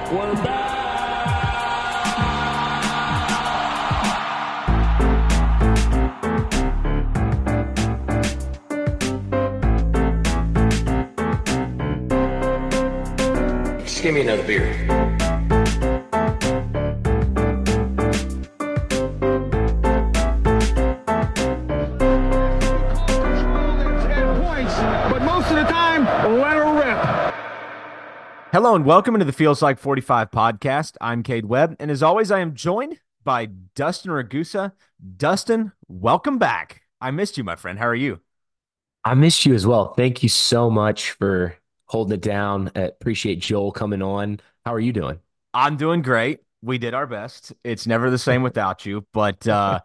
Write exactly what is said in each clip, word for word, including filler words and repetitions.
We're back. Just give me another beer. But most of the time, let her rip. Hello and welcome into the Feels Like forty-five podcast. I'm Cade Webb, and as always, I am joined by Dustin Ragusa. Dustin, welcome back. I missed you, my friend. How are you? I missed you as well. Thank you so much for holding it down. I appreciate Joel coming on. How are you doing? I'm doing great. We did our best. It's never the same without you, but uh,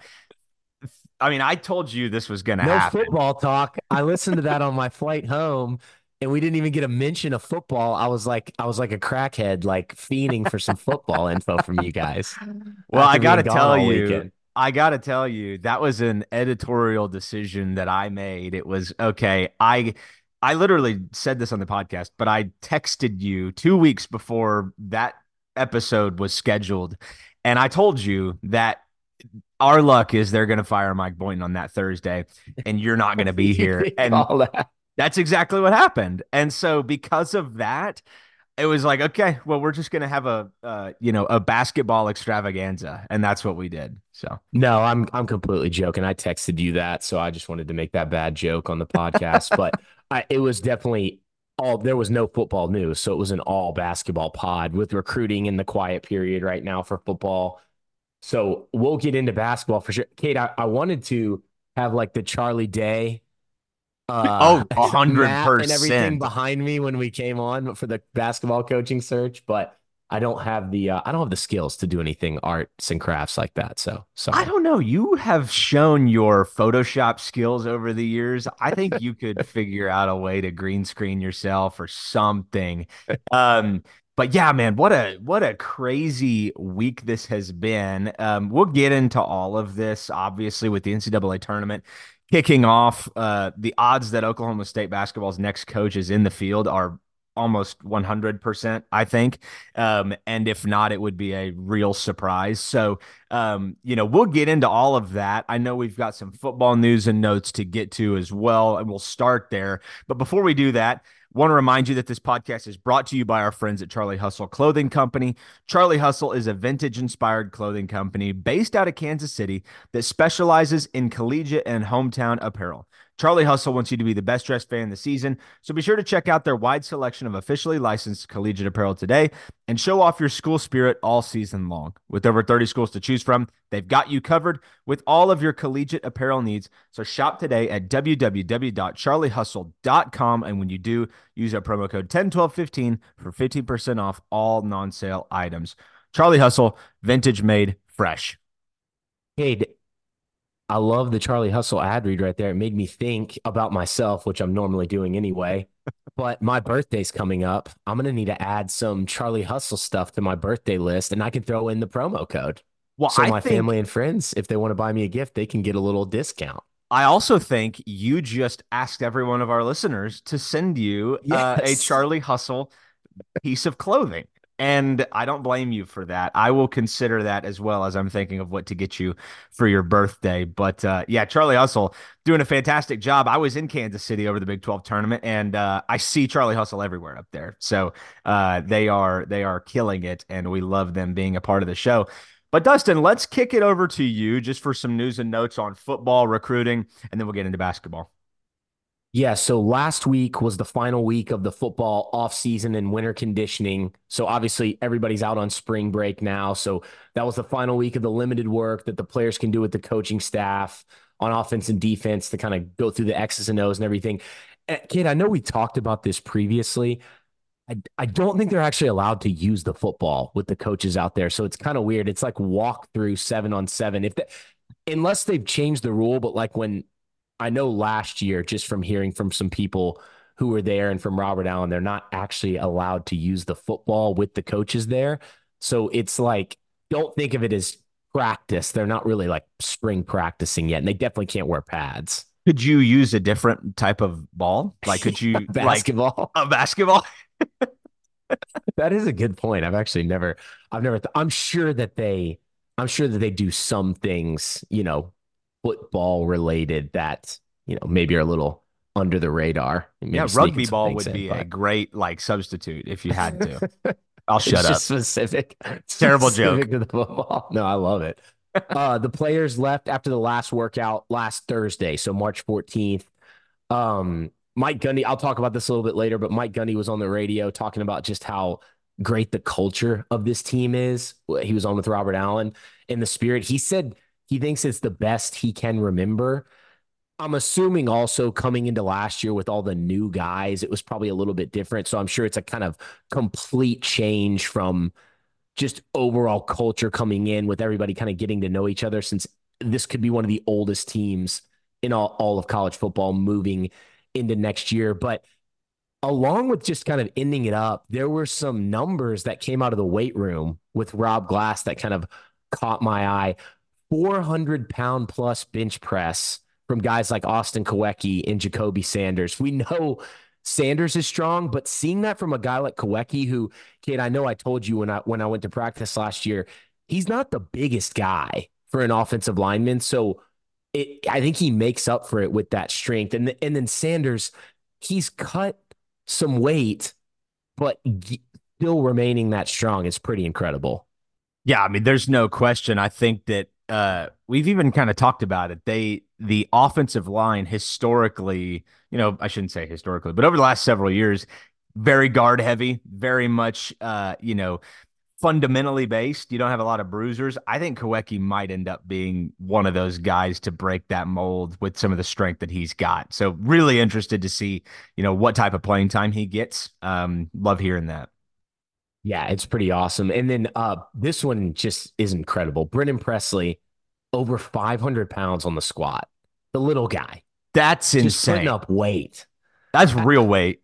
I mean, I told you this was going to No happen. football talk. I listened to that on my flight home, and we didn't even get a mention of football. I was like, I was like a crackhead, like fiending for some football info from you guys. Well, I After got to being gone tell all you, weekend. I got to tell you, that was an editorial decision that I made. It was okay. I I literally said this on the podcast, but I texted you two weeks before that episode was scheduled, and I told you that our luck is they're going to fire Mike Boynton on that Thursday, and you're not going to be You here. did And call that. that's exactly what happened. And so because of that, it was like, okay, well, we're just going to have a, uh, you know, a basketball extravaganza. And that's what we did. So, No, I'm I'm completely joking. I texted you that, so I just wanted to make that bad joke on the podcast. But I, it was definitely all there was no football news, so it was an all basketball pod with recruiting in the quiet period right now for football. So we'll get into basketball for sure. Kate, I, I wanted to have like the Charlie Day uh oh, a hundred map and everything percent. behind me when we came on for the basketball coaching search, but I don't have the uh, I don't have the skills to do anything arts and crafts like that. So I sorry. don't know. You have shown your Photoshop skills over the years. I think you could figure out a way to green screen yourself or something. Um, but yeah, man, what a what a crazy week this has been. Um, we'll get into all of this, obviously, with the N C double A tournament kicking off. Uh, the odds that Oklahoma State basketball's next coach is in the field are almost one hundred percent, I think. Um, and if not, it would be a real surprise. So, um, you know, we'll get into all of that. I know we've got some football news and notes to get to as well, and we'll start there. But before we do that, want to remind you that this podcast is brought to you by our friends at Charlie Hustle Clothing Company. Charlie Hustle is a vintage-inspired clothing company based out of Kansas City that specializes in collegiate and hometown apparel. Charlie Hustle wants you to be the best dressed fan in the season, so be sure to check out their wide selection of officially licensed collegiate apparel today and show off your school spirit all season long. With over thirty schools to choose from, they've got you covered with all of your collegiate apparel needs. So shop today at w w w dot charlie hustle dot com, and when you do, use our promo code ten twelve fifteen for fifteen percent off all non-sale items. Charlie Hustle, vintage made fresh. Kate, I love the Charlie Hustle ad read right there. It made me think about myself, which I'm normally doing anyway. But my birthday's coming up. I'm going to need to add some Charlie Hustle stuff to my birthday list, and I can throw in the promo code. Well, So I my think family and friends, if they want to buy me a gift, they can get a little discount. I also think you just asked every one of our listeners to send you uh, a Yes. Charlie Hustle piece of clothing. And I don't blame you for that. I will consider that as well as I'm thinking of what to get you for your birthday. But uh, yeah, Charlie Hustle doing a fantastic job. I was in Kansas City over the Big twelve tournament, and uh, I see Charlie Hustle everywhere up there. So uh, they are they are killing it, and we love them being a part of the show. But Dustin, let's kick it over to you just for some news and notes on football recruiting, and then we'll get into basketball. Yeah, so last week was the final week of the football offseason and winter conditioning. So obviously everybody's out on spring break now. So that was the final week of the limited work that the players can do with the coaching staff on offense and defense to kind of go through the X's and O's and everything. And, kid, I know we talked about this previously. I, I don't think they're actually allowed to use the football with the coaches out there. So it's kind of weird. It's like walk through seven on seven. If they, unless they've changed the rule, but like when I know last year, just from hearing from some people who were there and from Robert Allen, they're not actually allowed to use the football with the coaches there. So it's like, don't think of it as practice. They're not really like spring practicing yet. And they definitely can't wear pads. Could you use a different type of ball? Like, could you like Basketball. a basketball? That is a good point. I've actually never, I've never, th- I'm sure that they, I'm sure that they do some things, you know, football related that, you know, maybe are a little under the radar and Yeah, maybe sneaking rugby some ball things would in, be a but great like substitute if you had to. I'll it's shut just up. specific, Terrible joke. specific to the football. No, I love it. Uh, the players left after the last workout last Thursday, so March fourteenth. Um, Mike Gundy, I'll talk about this a little bit later, but Mike Gundy was on the radio talking about just how great the culture of this team is. He was on with Robert Allen in the spirit. He said he thinks it's the best he can remember. I'm assuming also coming into last year with all the new guys, it was probably a little bit different. So I'm sure it's a kind of complete change from just overall culture coming in with everybody kind of getting to know each other, since this could be one of the oldest teams in all, all of college football moving into next year. But along with just kind of ending it up, there were some numbers that came out of the weight room with Rob Glass that kind of caught my eye. four hundred pound plus bench press from guys like Austin Kawecki and Jacoby Sanders. We know Sanders is strong, but seeing that from a guy like Kawecki, who, Kate, I know I told you when I when I went to practice last year, he's not the biggest guy for an offensive lineman. So it, I think he makes up for it with that strength. And, and then Sanders, he's cut some weight, but still remaining that strong is pretty incredible. Yeah, I mean, there's no question. I think that uh, we've even kind of talked about it. They, the offensive line historically, you know, I shouldn't say historically, but over the last several years, very guard heavy, very much, uh, you know, fundamentally based. You don't have a lot of bruisers. I think Kawecki might end up being one of those guys to break that mold with some of the strength that he's got. So really interested to see, you know, what type of playing time he gets. Um, love hearing that. Yeah, it's pretty awesome. And then uh, this one just is incredible. Brennan Presley, over five hundred pounds on the squat. The little guy, That's just putting insane. up weight. That's real weight.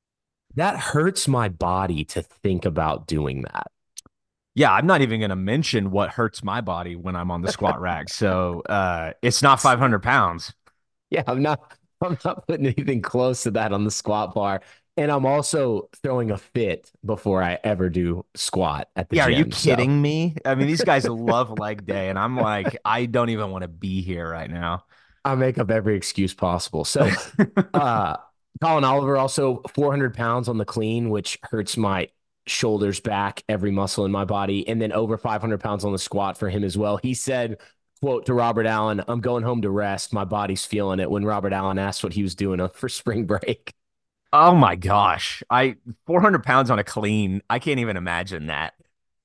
That hurts my body to think about doing that. Yeah, I'm not even going to mention what hurts my body when I'm on the squat rack. So uh, it's not five hundred pounds. Yeah, I'm not I'm not putting anything close to that on the squat bar. And I'm also throwing a fit before I ever do squat at the Yeah, are you gym. So kidding me? I mean, these guys love leg day, and I'm like, I don't even want to be here right now. I make up every excuse possible. So uh Colin Oliver also four hundred pounds on the clean, which hurts my shoulders, back, every muscle in my body, and then over five hundred pounds on the squat for him as well. He said, quote to Robert Allen, "I'm going home to rest. My body's feeling it," when Robert Allen asked what he was doing for spring break. Oh my gosh. I four hundred pounds on a clean. I can't even imagine that.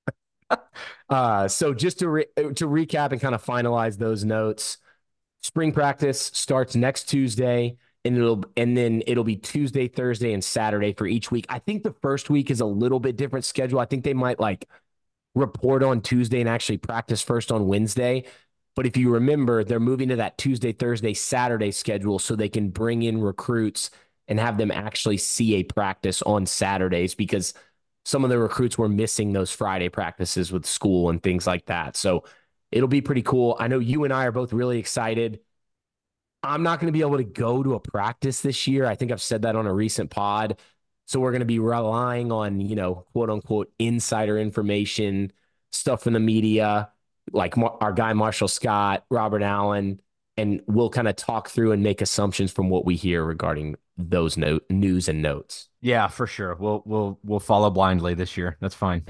Uh, so just to re- to recap and kind of finalize those notes, spring practice starts next Tuesday, and it'll and then it'll be Tuesday, Thursday, and Saturday for each week. I think the first week is a little bit different schedule. I think they might like report on Tuesday and actually practice first on Wednesday. But if you remember, they're moving to that Tuesday, Thursday, Saturday schedule so they can bring in recruits and have them actually see a practice on Saturdays, because some of the recruits were missing those Friday practices with school and things like that. So it'll be pretty cool. I know you and I are both really excited. I'm not going to be able to go to a practice this year. I think I've said that on a recent pod. So we're going to be relying on, you know, quote unquote, insider information, stuff from the media, like our guy, Marshall Scott, Robert Allen, and we'll kind of talk through and make assumptions from what we hear regarding those note, news and notes. Yeah, for sure. We'll we'll we'll follow blindly this year. That's fine.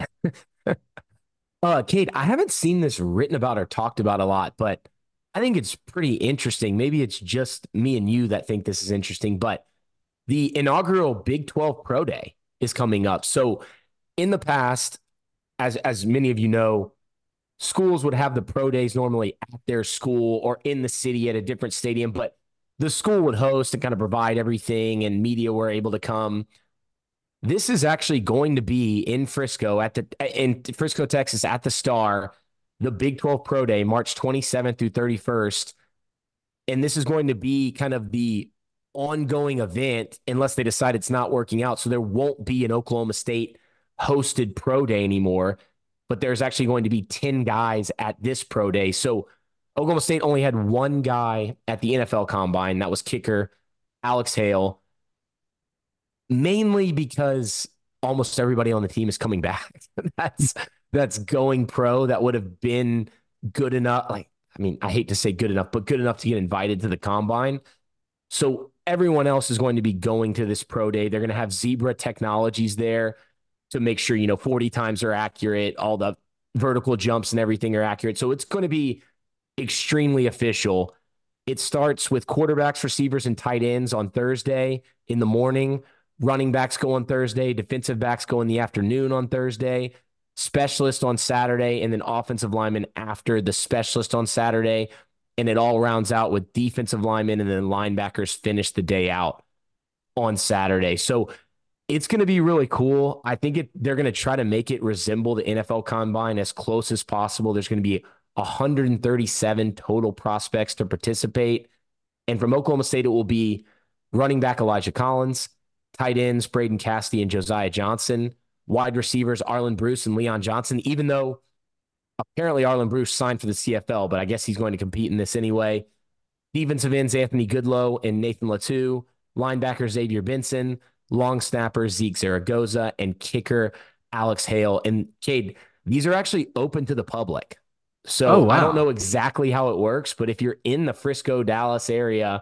uh, Kate, I haven't seen this written about or talked about a lot, but I think it's pretty interesting. Maybe it's just me and you that think this is interesting, but the inaugural Big twelve Pro Day is coming up. So in the past, as as many of you know, schools would have the pro days normally at their school or in the city at a different stadium, but the school would host and kind of provide everything, and media were able to come. This is actually going to be in Frisco at the in Frisco, Texas at the Star, the Big twelve Pro Day, March twenty-seventh through thirty-first. And this is going to be kind of the ongoing event unless they decide it's not working out. So there won't be an Oklahoma State hosted pro day anymore, but there's actually going to be ten guys at this pro day. So Oklahoma State only had one guy at the N F L Combine. That was kicker Alex Hale, mainly because almost everybody on the team is coming back. that's that's going pro. That would have been good enough. Like, I mean, I hate to say good enough, but good enough to get invited to the combine. So everyone else is going to be going to this pro day. They're going to have Zebra Technologies there to make sure, you know, forty times are accurate, all the vertical jumps and everything are accurate. So it's going to be extremely official. It starts with quarterbacks, receivers, and tight ends on Thursday in the morning. Running backs go on Thursday. Defensive backs go in the afternoon on Thursday. Specialist on Saturday, and then offensive linemen after the specialist on Saturday. And it all rounds out with defensive linemen, and then linebackers finish the day out on Saturday. So it's going to be really cool. I think it, they're going to try to make it resemble the N F L Combine as close as possible. There's going to be one hundred thirty-seven total prospects to participate. And from Oklahoma State, it will be running back Elijah Collins, tight ends Braden Cassidy and Josiah Johnson, wide receivers Arlen Bruce and Leon Johnson, even though apparently Arlen Bruce signed for the C F L, but I guess he's going to compete in this anyway. Defensive ends Anthony Goodlow and Nathan Latu, linebacker Xavier Benson, long snapper Zeke Zaragoza, and kicker Alex Hale. And Cade, these are actually open to the public. So Oh, wow. I don't know exactly how it works, but if you're in the Frisco, Dallas area,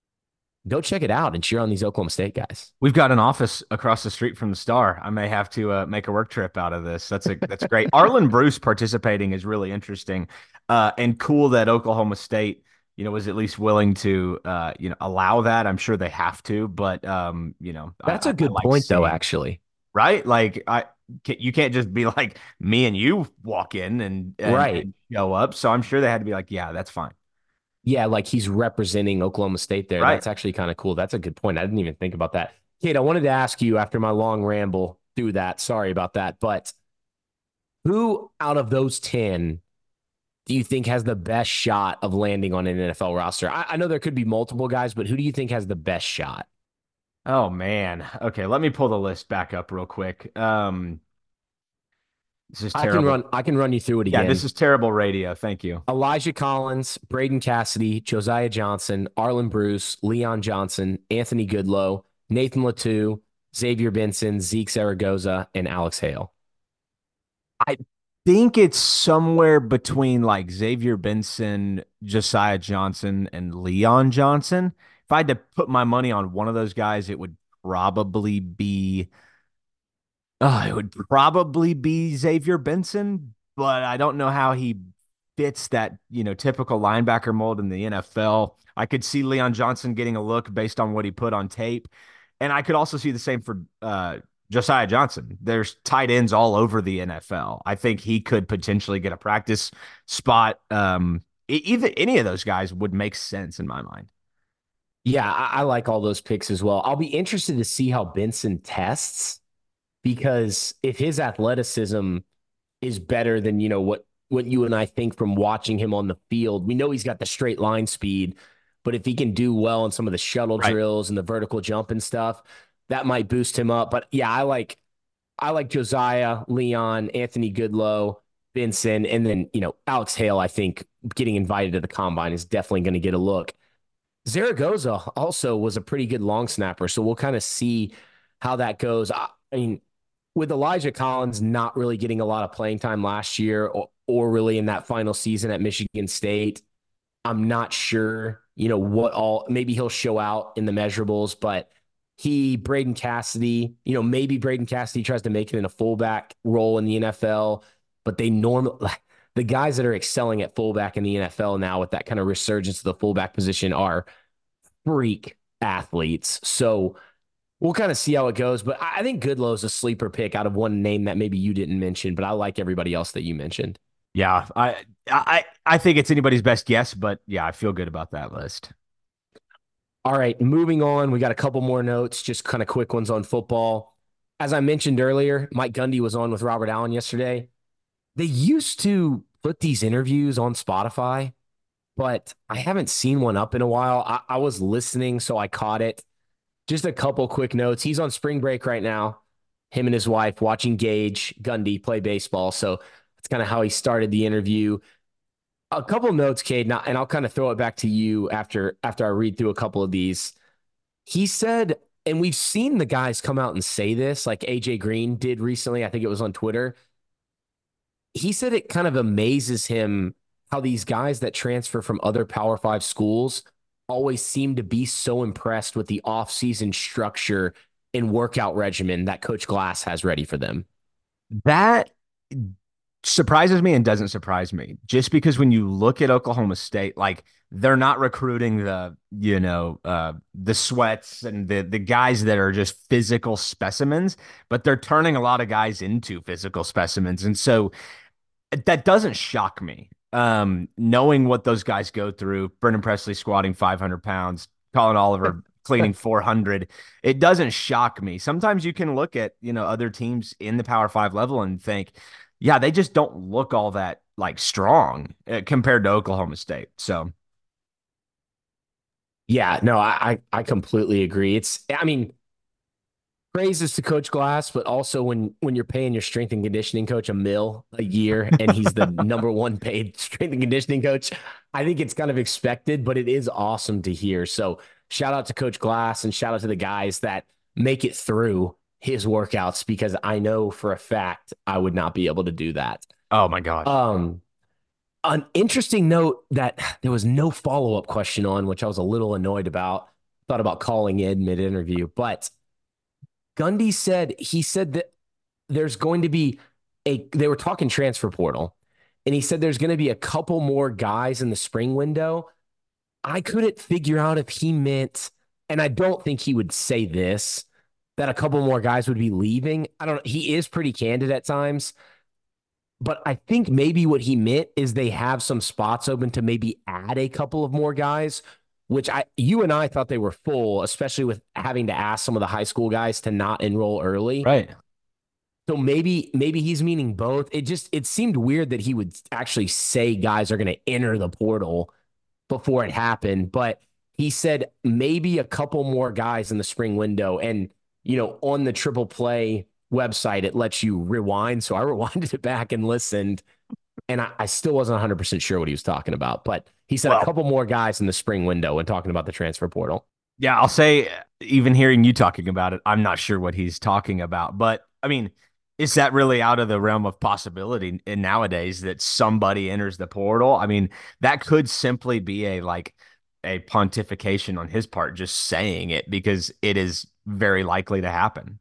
go check it out and cheer on these Oklahoma State guys. We've got an office across the street from the Star. I may have to uh, make a work trip out of this. That's a that's great. Arlen Bruce participating is really interesting, uh, and cool that Oklahoma State, you know, was at least willing to, uh, you know, allow that. I'm sure they have to, but um, you know, That's I, a good I like point, though. seeing, Actually, right? Like I, you can't just be like me and you walk in and, and, right? and show up. So I'm sure they had to be like, yeah, that's fine. Yeah, like he's representing Oklahoma State there. Right. That's actually kind of cool. That's a good point. I didn't even think about that. Kate, I wanted to ask you after my long ramble through that. Sorry about that. But who out of those ten do you think has the best shot of landing on an N F L roster? I, I know there could be multiple guys, but who do you think has the best shot? Oh man. Okay, let me pull the list back up real quick. Um, this is I can terrible. run. I can run you through it Yeah, again. this is terrible radio. Thank you. Elijah Collins, Braden Cassidy, Josiah Johnson, Arlen Bruce, Leon Johnson, Anthony Goodlow, Nathan Latu, Xavier Benson, Zeke Zaragoza, and Alex Hale. I think it's somewhere between like Xavier Benson, Josiah Johnson, and Leon Johnson. If I had to put my money on one of those guys, it would probably be oh, it would probably be Xavier Benson, but I don't know how he fits that, you know, typical linebacker mold in the N F L. I could see Leon Johnson getting a look based on what he put on tape. And I could also see the same for uh, Josiah Johnson. There's tight ends all over the N F L. I think he could potentially get a practice spot. Um, e- either any of those guys would make sense in my mind. Yeah, I, I like all those picks as well. I'll be interested to see how Benson tests because if his athleticism is better than, you know, what what you and I think from watching him on the field, we know he's got the straight line speed, but if he can do well in some of the shuttle Right. drills and the vertical jump and stuff, that might boost him up. But yeah, I like I like Josiah, Leon, Anthony Goodlow, Benson, and then, you know, Alex Hale, I think getting invited to the combine is definitely going to get a look. Zaragoza also was a pretty good long snapper, so we'll kind of see how that goes. I, I mean, with Elijah Collins not really getting a lot of playing time last year or, or really in that final season at Michigan State, I'm not sure, you know, what all, maybe he'll show out in the measurables, but he, Braden Cassidy, you know, maybe Braden Cassidy tries to make it in a fullback role in the N F L, but they normally, the guys that are excelling at fullback in the N F L now with that kind of resurgence of the fullback position are freak athletes. So we'll kind of see how it goes. But I think Goodlow's a sleeper pick out of one name that maybe you didn't mention, but I like everybody else that you mentioned. Yeah, I I I think it's anybody's best guess, but yeah, I feel good about that list. All right, moving on. We got a couple more notes, just kind of quick ones on football. As I mentioned earlier, Mike Gundy was on with Robert Allen yesterday. They used to put these interviews on Spotify, but I haven't seen one up in a while. I, I was listening, so I caught it. Just a couple quick notes. He's on spring break right now, him and his wife watching Gage Gundy play baseball. So that's kind of how he started the interview. A couple notes, Cade, and I'll kind of throw it back to you after after I read through a couple of these. He said, and we've seen the guys come out and say this, like A J Green did recently. I think it was on Twitter. He said it kind of amazes him how these guys that transfer from other Power Five schools always seem to be so impressed with the offseason structure and workout regimen that Coach Glass has ready for them. That surprises me and doesn't surprise me, just because when you look at Oklahoma State, like they're not recruiting the, you know, uh, the sweats and the the guys that are just physical specimens, but they're turning a lot of guys into physical specimens. And so that doesn't shock me. Um, knowing what those guys go through, Brendan Presley squatting five hundred pounds, Colin Oliver cleaning four hundred, it doesn't shock me. Sometimes you can look at, you know, other teams in the Power Five level and think, yeah, they just don't look all that like strong uh, compared to Oklahoma State. So, yeah, no, I I completely agree. It's, I mean, praises to Coach Glass, but also when when you're paying your strength and conditioning coach a mil a year and he's the number one paid strength and conditioning coach, I think it's kind of expected, but it is awesome to hear. So shout out to Coach Glass and shout out to the guys that make it through his workouts, because I know for a fact I would not be able to do that. oh my gosh. Um, an interesting note that there was no follow-up question on, which I was a little annoyed about. Thought about calling in mid-interview, but Gundy said, he said that there's going to be a, they were talking transfer portal, and he said there's going to be a couple more guys in the spring window. I couldn't figure out if he meant, and I don't think he would say this, that a couple more guys would be leaving. I don't know. He is pretty candid at times, but I think maybe what he meant is they have some spots open to maybe add a couple of more guys, which I, you and I thought they were full, especially with having to ask some of the high school guys to not enroll early. Right. So maybe, maybe he's meaning both. It just, it seemed weird that he would actually say guys are going to enter the portal before it happened, but he said maybe a couple more guys in the spring window. And, you know, on the Triple Play website, it lets you rewind. So I rewinded it back and listened, and I, I still wasn't one hundred percent sure what he was talking about, but he said well, a couple more guys in the spring window when talking about the transfer portal. Yeah, I'll say, even hearing you talking about it, I'm not sure what he's talking about. But, I mean, is that really out of the realm of possibility in nowadays that somebody enters the portal? I mean, that could simply be a, like, a pontification on his part, just saying it, because it is very likely to happen.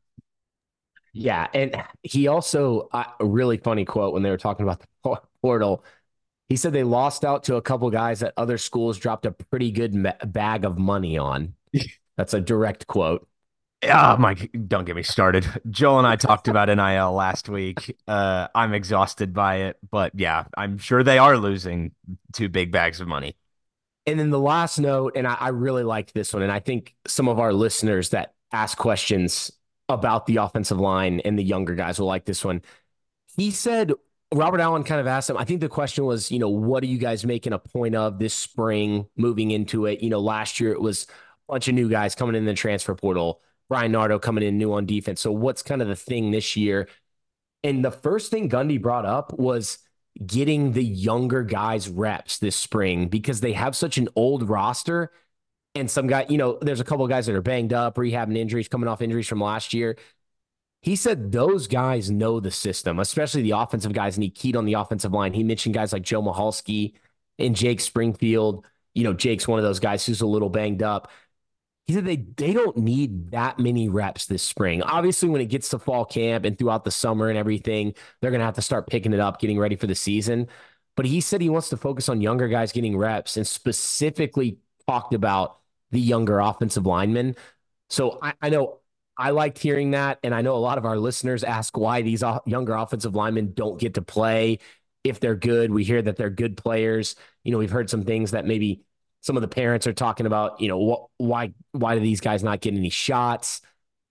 Yeah, and he also, uh, a really funny quote when they were talking about the portal, he said they lost out to a couple guys that other schools dropped a pretty good ma- bag of money on. That's a direct quote. Oh my, don't get me started. Joel and I talked about N I L last week. Uh, I'm exhausted by it, but yeah, I'm sure they are losing two big bags of money. And then the last note, and I, I really liked this one, and I think some of our listeners that ask questions about the offensive line and the younger guys will like this one. He said, Robert Allen kind of asked him, I think the question was, you know, what are you guys making a point of this spring moving into it? You know, last year it was a bunch of new guys coming in the transfer portal, Brian Nardo coming in new on defense. So what's kind of the thing this year? And the first thing Gundy brought up was getting the younger guys reps this spring, because they have such an old roster. And some guy, you know, there's a couple of guys that are banged up, rehabbing injuries, coming off injuries from last year. He said those guys know the system, especially the offensive guys, and he keyed on the offensive line. He mentioned guys like Joe Mahalski and Jake Springfield. You know, Jake's one of those guys who's a little banged up. He said they they don't need that many reps this spring. Obviously, when it gets to fall camp and throughout the summer and everything, they're going to have to start picking it up, getting ready for the season. But he said he wants to focus on younger guys getting reps, and specifically talked about the younger offensive linemen. So I, I know I liked hearing that, and I know a lot of our listeners ask why these younger offensive linemen don't get to play if they're good. We hear that they're good players. You know, we've heard some things that maybe some of the parents are talking about, you know, wh- why why do these guys not get any shots?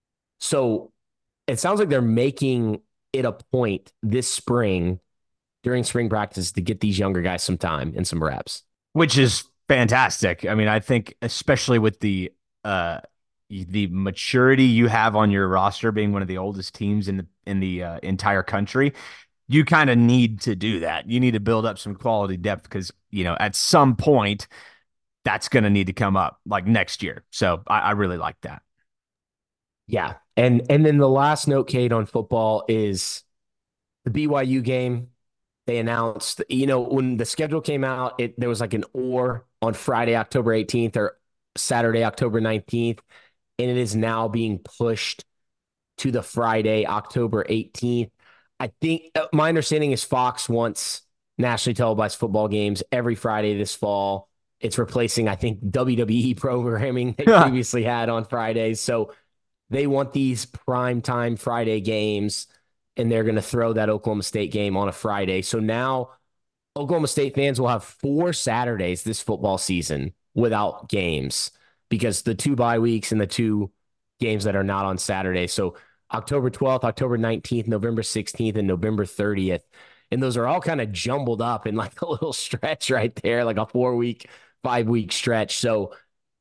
So it sounds like they're making it a point this spring during spring practice to get these younger guys some time and some reps. Which is fantastic. I mean, I think especially with the uh, the maturity you have on your roster, being one of the oldest teams in the in the uh, entire country, you kind of need to do that. You need to build up some quality depth, because, you know, at some point that's going to need to come up, like next year. So I, I really like that. Yeah. And and then the last note, Kate, on football is the B Y U game. They announced, you know, when the schedule came out, it there was like an or on Friday, October eighteenth or Saturday, October nineteenth, and it is now being pushed to the Friday, October eighteenth. I think uh, my understanding is Fox wants nationally televised football games every Friday this fall. It's replacing, I think, W W E programming they previously had on Fridays. So they want these prime time Friday games, and they're going to throw that Oklahoma State game on a Friday. So now Oklahoma State fans will have four Saturdays this football season without games because the two bye weeks and the two games that are not on Saturday. So October twelfth, October nineteenth, November sixteenth, and November thirtieth. And those are all kind of jumbled up in like a little stretch right there, like a four week, five week stretch. So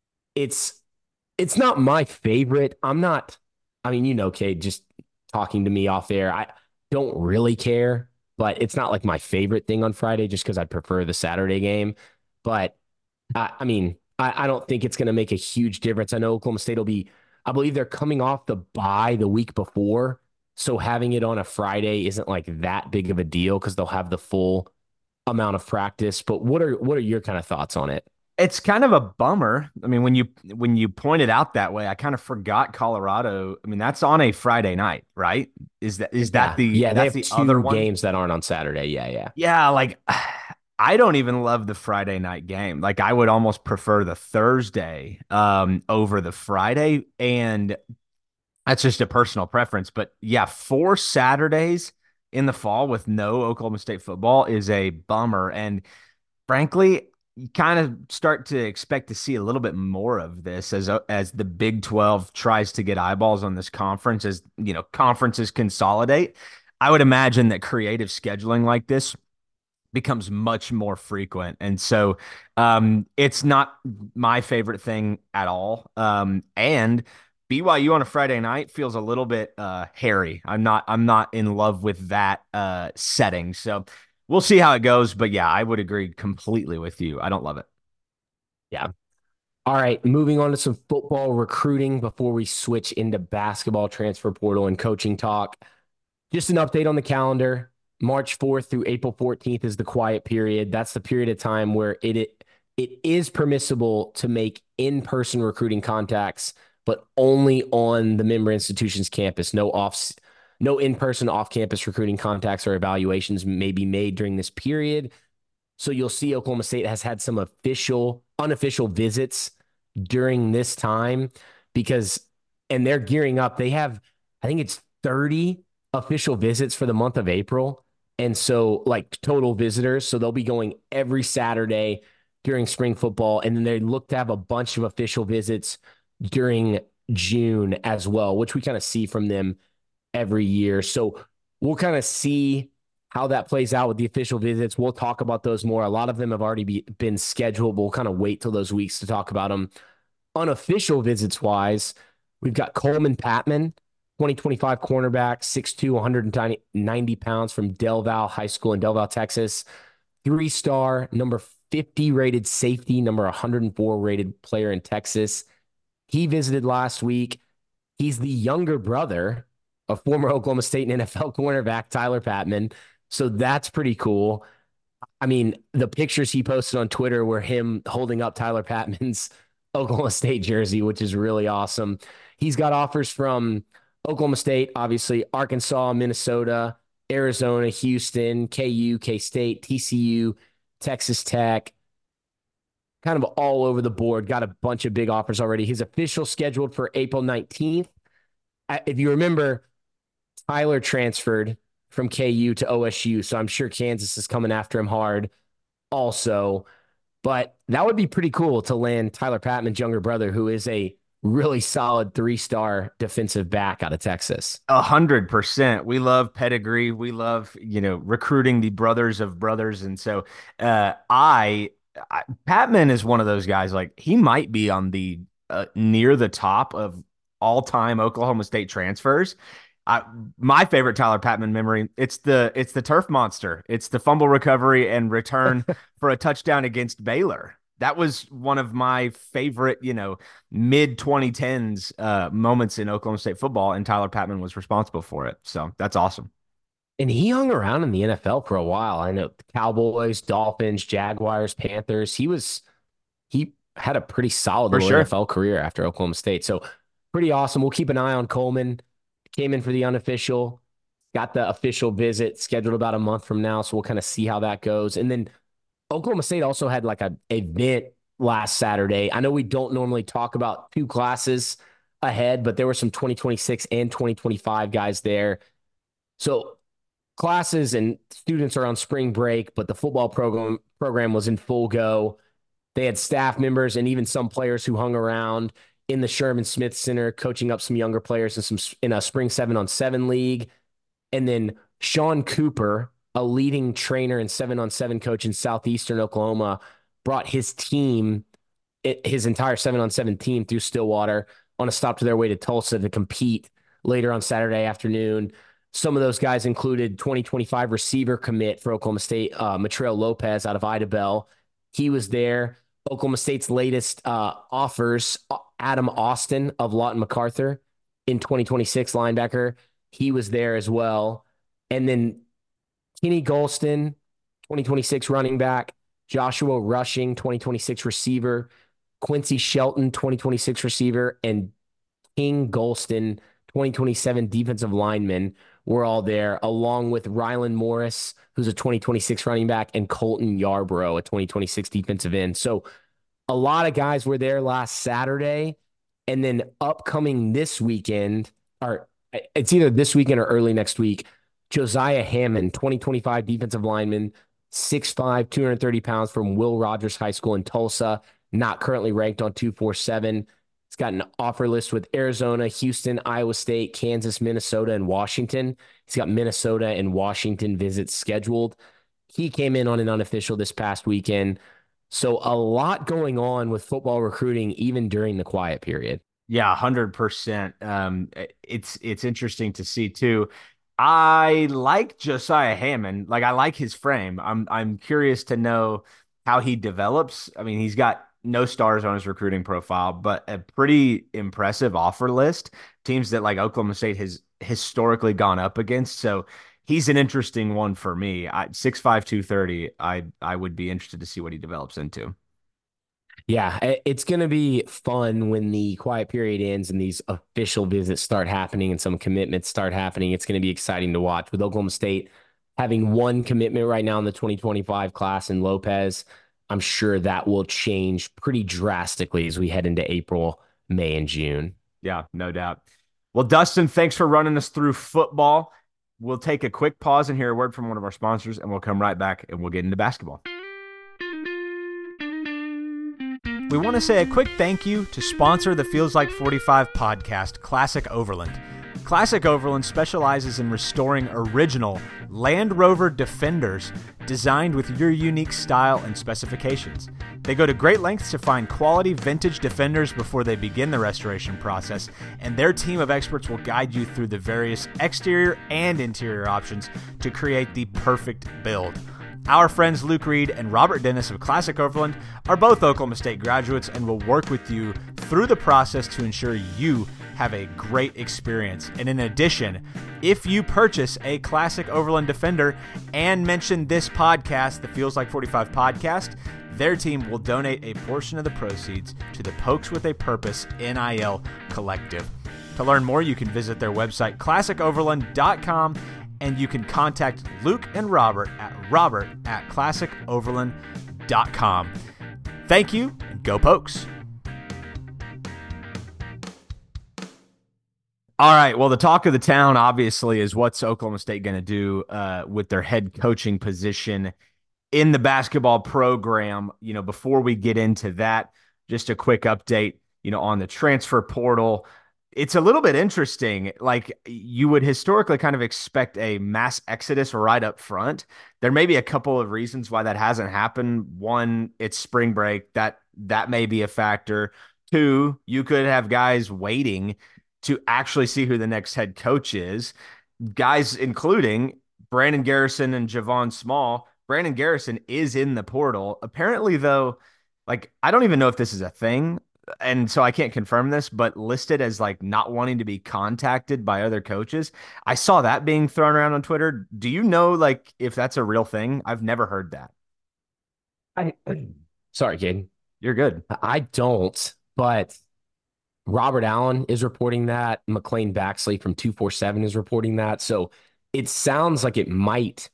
it's it's not my favorite. I'm not, I mean, you know, Cade, just talking to me off air, I don't really care, but it's not like my favorite thing on Friday just because I prefer the Saturday game. But I, I mean, I, I don't think it's going to make a huge difference. I know Oklahoma State will be, I believe they're coming off the bye the week before. So having it on a Friday isn't like that big of a deal because they'll have the full amount of practice. But what are what are your kind of thoughts on it? It's kind of a bummer. I mean, when you when you point it out that way, I kind of forgot Colorado. I mean, that's on a Friday night, right? Is that is that Yeah. the Yeah. They that's have the other two one? games that aren't on Saturday. Yeah. Yeah. Yeah, like I don't even love the Friday night game. Like I would almost prefer the Thursday um over the Friday, and that's just a personal preference. But yeah, four Saturdays in the fall with no Oklahoma State football is a bummer. And frankly, you kind of start to expect to see a little bit more of this as as the Big twelve tries to get eyeballs on this conference as, you know, conferences consolidate. I would imagine that creative scheduling like this becomes much more frequent. And so um, it's not my favorite thing at all. Um, and B Y U on a Friday night feels a little bit uh, hairy. I'm not I'm not in love with that uh, setting. So we'll see how it goes. But yeah, I would agree completely with you. I don't love it. Yeah. All right. Moving on to some football recruiting before we switch into basketball transfer portal and coaching talk. Just an update on the calendar. March fourth through April fourteenth is the quiet period. That's the period of time where it it, it is permissible to make in-person recruiting contacts, but only on the member institution's campus. No off, no in-person off-campus recruiting contacts or evaluations may be made during this period. So you'll see Oklahoma State has had some official, unofficial visits during this time because, and they're gearing up. They have, I think it's thirty official visits for the month of April. And so, like total visitors. So they'll be going every Saturday during spring football. And then they look to have a bunch of official visits during June as well, which we kind of see from them every year. So we'll kind of see how that plays out with the official visits. We'll talk about those more. A lot of them have already be, been scheduled. We'll kind of wait till those weeks to talk about them. Unofficial visits wise, we've got Coleman Patman, twenty twenty-five cornerback, six two, one hundred ninety pounds from Del Val High School in Del Val, Texas. Three-star, number fifty rated safety, number one hundred four rated player in Texas. He visited last week. He's the younger brother of former Oklahoma State and N F L cornerback Tyler Patman. So that's pretty cool. I mean, the pictures he posted on Twitter were him holding up Tyler Patman's Oklahoma State jersey, which is really awesome. He's got offers from Oklahoma State, obviously, Arkansas, Minnesota, Arizona, Houston, K U, K-State, T C U, Texas Tech, kind of all over the board. Got a bunch of big offers already. His official scheduled for April nineteenth. If you remember, Tyler transferred from K U to O S U, so I'm sure Kansas is coming after him hard also. But that would be pretty cool to land Tyler Patman's younger brother, who is a really solid three-star defensive back out of Texas. A hundred percent. We love pedigree. We love, you know, recruiting the brothers of brothers. And so uh, I, I, Patman is one of those guys, like he might be on the uh, near the top of all-time Oklahoma State transfers. I, my favorite Tyler Patman memory, it's the it's the turf monster. It's the fumble recovery and return for a touchdown against Baylor. that was one of my favorite, you know, mid twenty tens uh, moments in Oklahoma State football, and Tyler Patman was responsible for it. So that's awesome. And he hung around in the N F L for a while. I know the Cowboys, Dolphins, Jaguars, Panthers. He was he had a pretty solid For little sure. N F L career after Oklahoma State. So pretty awesome. We'll keep an eye on Coleman. Came in for the unofficial, got the official visit scheduled about a month from now. So we'll kind of see how that goes. And then Oklahoma State also had like a event last Saturday. I know we don't normally talk about two classes ahead, but there were some twenty twenty-six and twenty twenty-five guys there. So classes and students are on spring break, but the football program program was in full go. They had staff members and even some players who hung around in the Sherman Smith Center, coaching up some younger players in some in a spring seven on seven league. And then Sean Cooper, a leading trainer and seven on seven coach in Southeastern Oklahoma, brought his team, his entire seven on seven team through Stillwater on a stop to their way to Tulsa to compete later on Saturday afternoon. Some of those guys included twenty twenty-five receiver commit for Oklahoma State, uh, Matrell Lopez out of Idabel. He was there. Oklahoma State's latest uh, offers, Adam Austin of Lawton MacArthur in twenty twenty-six linebacker. He was there as well. And then Kenny Golston, twenty twenty-six running back, Joshua Rushing, twenty twenty-six receiver, Quincy Shelton, twenty twenty-six receiver, and King Golston, twenty twenty-seven defensive lineman were all there, along with Rylan Morris, who's a twenty twenty-six running back, and Colton Yarbrough, a twenty twenty-six defensive end. So a lot of guys were there last Saturday. And then upcoming this weekend, or it's either this weekend or early next week, Josiah Hammond, twenty twenty-five defensive lineman, six five, two hundred thirty pounds from Will Rogers High School in Tulsa, not currently ranked on two forty-seven. He's got an offer list with Arizona, Houston, Iowa State, Kansas, Minnesota, and Washington. He's got Minnesota and Washington visits scheduled. He came in on an unofficial this past weekend. So a lot going on with football recruiting, even during the quiet period. Yeah, one hundred percent. Um, it's it's interesting to see too. I like Josiah Hammond. Like I like his frame. I'm I'm curious to know how he develops. I mean, he's got no stars on his recruiting profile, but a pretty impressive offer list. Teams that like Oklahoma State has historically gone up against. So he's an interesting one for me. I six five, two thirty. I I would be interested to see what he develops into. Yeah, it's going to be fun when the quiet period ends and these official visits start happening and some commitments start happening. It's going to be exciting to watch with Oklahoma State having one commitment right now in the twenty twenty-five class in Lopez. I'm sure that will change pretty drastically as we head into April, May, and June. Yeah, no doubt. Well, Dustin, thanks for running us through football. We'll take a quick pause and hear a word from one of our sponsors, and we'll come right back and we'll get into basketball. We want to say a quick thank you to sponsor the Feels Like forty-five podcast, Classic Overland. Classic Overland specializes in restoring original Land Rover Defenders designed with your unique style and specifications. They go to great lengths to find quality vintage Defenders before they begin the restoration process, and their team of experts will guide you through the various exterior and interior options to create the perfect build. Our friends Luke Reed and Robert Dennis of Classic Overland are both Oklahoma State graduates and will work with you through the process to ensure you have a great experience. And in addition, if you purchase a Classic Overland Defender and mention this podcast, the Feels Like forty-five podcast, their team will donate a portion of the proceeds to the Pokes with a Purpose N I L Collective. To learn more, you can visit their website, classic overland dot com, and you can contact Luke and Robert at robert at classic overland dot com. Thank you, and go Pokes! All right. Well, the talk of the town, obviously, is what's Oklahoma State going to do uh, with their head coaching position in the basketball program. You know, before we get into that, just a quick update, you know, on the transfer portal. It's a little bit interesting. Like you would historically kind of expect a mass exodus right up front. There may be a couple of reasons why that hasn't happened. One, it's spring break. That that may be a factor. Two, you could have guys waiting to actually see who the next head coach is. Guys including Brandon Garrison and Javon Small. Brandon Garrison is in the portal. Apparently, though, like I don't even know if this is a thing, and so I can't confirm this, but listed as like not wanting to be contacted by other coaches. I saw that being thrown around on Twitter. Do you know like if that's a real thing? I've never heard that. I sorry, kid. You're good. I don't, but Robert Allen is reporting that. McLean Baxley from two forty-seven is reporting that. So it sounds like it might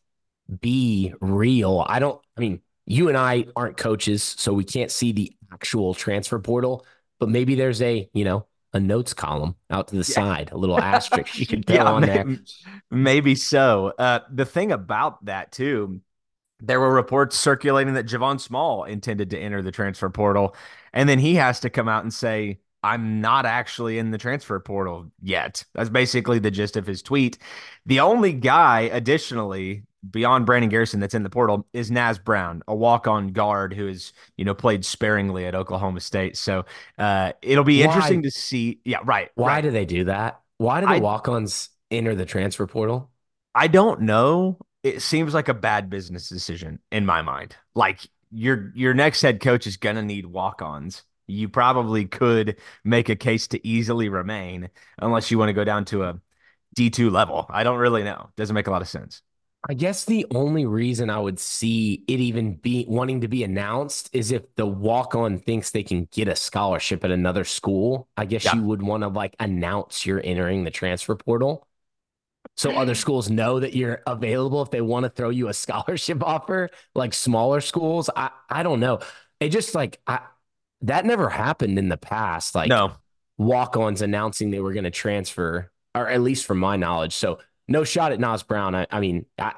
be real. I don't, I mean, you and I aren't coaches, so we can't see the actual transfer portal, but maybe there's a, you know, a notes column out to the yeah. side, a little asterisk you can throw yeah, on maybe, there. Maybe so. Uh, the thing about that, too, there were reports circulating that Javon Small intended to enter the transfer portal, and then he has to come out and say, I'm not actually in the transfer portal yet. That's basically the gist of his tweet. The only guy, additionally, beyond Brandon Garrison that's in the portal is Naz Brown, a walk-on guard who has, you know, played sparingly at Oklahoma State. So uh, it'll be Why? interesting to see. Yeah, right. Why right. do they do that? Why do the I, walk-ons enter the transfer portal? I don't know. It seems like a bad business decision in my mind. Like your your next head coach is going to need walk-ons. You probably could make a case to easily remain unless you want to go down to a D two level. I don't really know. Doesn't make a lot of sense. I guess the only reason I would see it even be wanting to be announced is if the walk-on thinks they can get a scholarship at another school. I guess yeah. you would want to like announce you're entering the transfer portal so other schools know that you're available if they want to throw you a scholarship offer, like smaller schools. I, I don't know. It just like I, that never happened in the past. Like no. walk-ons announcing they were going to transfer, or at least from my knowledge. So no shot at Naz Brown. I, I mean, I,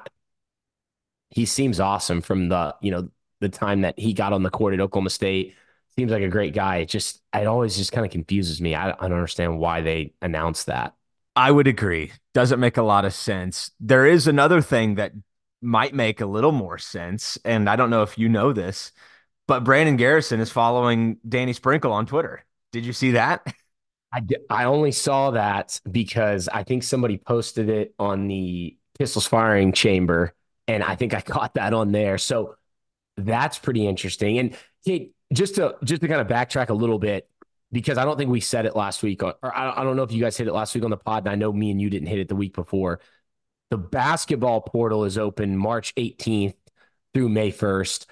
he seems awesome from the, you know, the time that he got on the court at Oklahoma State. Seems like a great guy. It just, it always just kind of confuses me. I, I don't understand why they announced that. I would agree. Doesn't make a lot of sense. There is another thing that might make a little more sense, and I don't know if you know this, but Brandon Garrison is following Danny Sprinkle on Twitter. Did you see that? I, I only saw that because I think somebody posted it on the Pistols Firing Chamber, and I think I caught that on there. So that's pretty interesting. And Kate, just to just to kind of backtrack a little bit, because I don't think we said it last week, or I don't know if you guys hit it last week on the pod, and I know me and you didn't hit it the week before. The basketball portal is open March eighteenth through May first.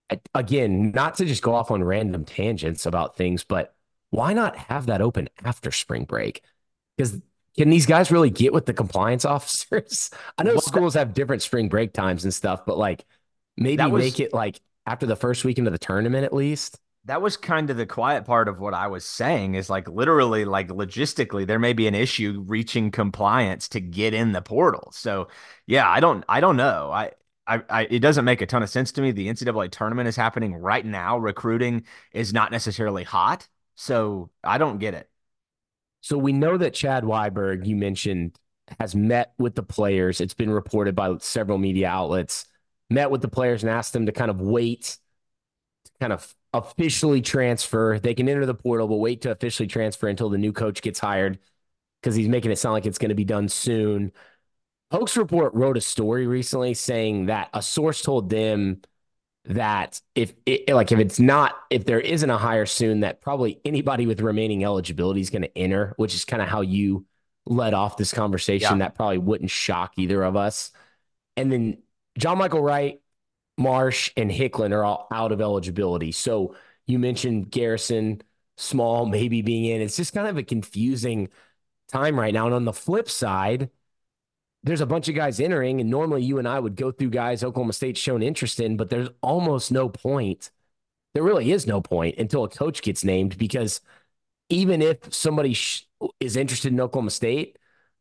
Again, not to just go off on random tangents about things, but why not have that open after spring break? Because can these guys really get with the compliance officers? I know well, schools that, have different spring break times and stuff, but like maybe was, make it like after the first weekend of the tournament at least. That was kind of the quiet part of what I was saying is like literally like logistically there may be an issue reaching compliance to get in the portal. So yeah, I don't I don't know. I I, I, it doesn't make a ton of sense to me. The N C double A tournament is happening right now. Recruiting is not necessarily hot. So I don't get it. So we know that Chad Weiberg, you mentioned, has met with the players. It's been reported by several media outlets, met with the players and asked them to kind of wait, to kind of officially transfer. They can enter the portal, but wait to officially transfer until the new coach gets hired because he's making it sound like it's going to be done soon. Pokes Report wrote a story recently saying that a source told them that if it, like if it's not, if there isn't a hire soon, that probably anybody with remaining eligibility is going to enter, which is kind of how you led off this conversation. Yeah. That probably wouldn't shock either of us. And then John Michael Wright, Marsh, and Hicklin are all out of eligibility. So you mentioned Garrison, Small maybe being in. It's just kind of a confusing time right now. And on the flip side, there's a bunch of guys entering, and normally you and I would go through guys Oklahoma State's shown interest in, but there's almost no point. There really is no point until a coach gets named, because even if somebody sh- is interested in Oklahoma State,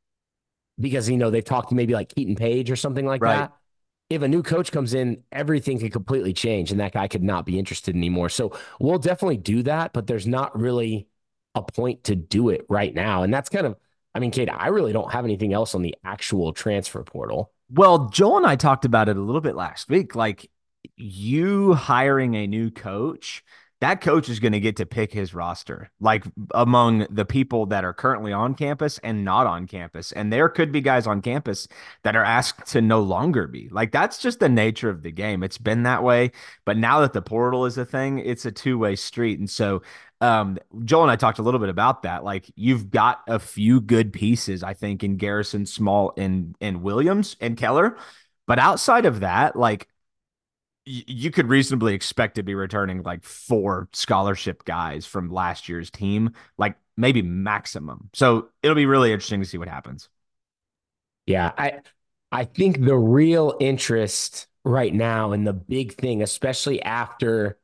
because, you know, they've talked to maybe like Keaton Page or something like right. that, if a new coach comes in, everything could completely change, and that guy could not be interested anymore. So we'll definitely do that, but there's not really a point to do it right now. And that's kind of, I mean, Kate, I really don't have anything else on the actual transfer portal. Well, Joel and I talked about it a little bit last week. Like, you hiring a new coach that coach is going to get to pick his roster, like among the people that are currently on campus and not on campus. And there could be guys on campus that are asked to no longer be. Like, that's just the nature of the game. It's been that way. But now that the portal is a thing, it's a two-way street. And so um, Joel and I talked a little bit about that. Like, you've got a few good pieces, I think, in Garrison, Small, and, and Williams and Keller. But outside of that, like, you could reasonably expect to be returning like four scholarship guys from last year's team, like maybe maximum. So it'll be really interesting to see what happens. Yeah, I I think the real interest right now and the big thing, especially after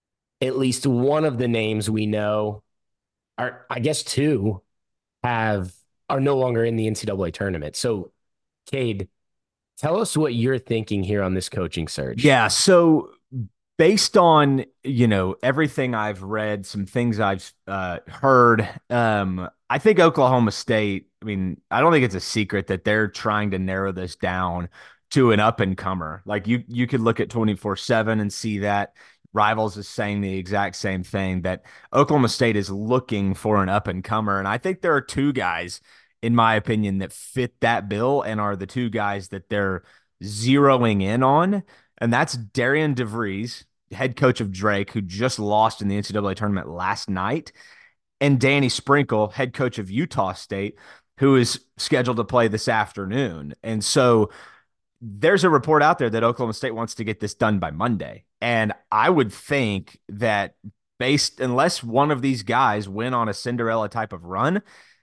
at least one of the names we know are, I guess two, have are no longer in the N C double A tournament. So, Cade, tell us what you're thinking here on this coaching search. Yeah. So based on, you know, everything I've read, some things I've uh, heard, um, I think Oklahoma State, I mean, I don't think it's a secret that they're trying to narrow this down to an up and comer. Like, you, you could look at twenty-four seven and see that. Rivals is saying the exact same thing, that Oklahoma State is looking for an up and comer. And I think there are two guys, in my opinion, that fit that bill and are the two guys that they're zeroing in on. And that's Darian DeVries, head coach of Drake, who just lost in the N C double A tournament last night, and Danny Sprinkle, head coach of Utah State, who is scheduled to play this afternoon. And so there's a report out there that Oklahoma State wants to get this done by Monday. And I would think that, based, unless one of these guys went on a Cinderella type of run,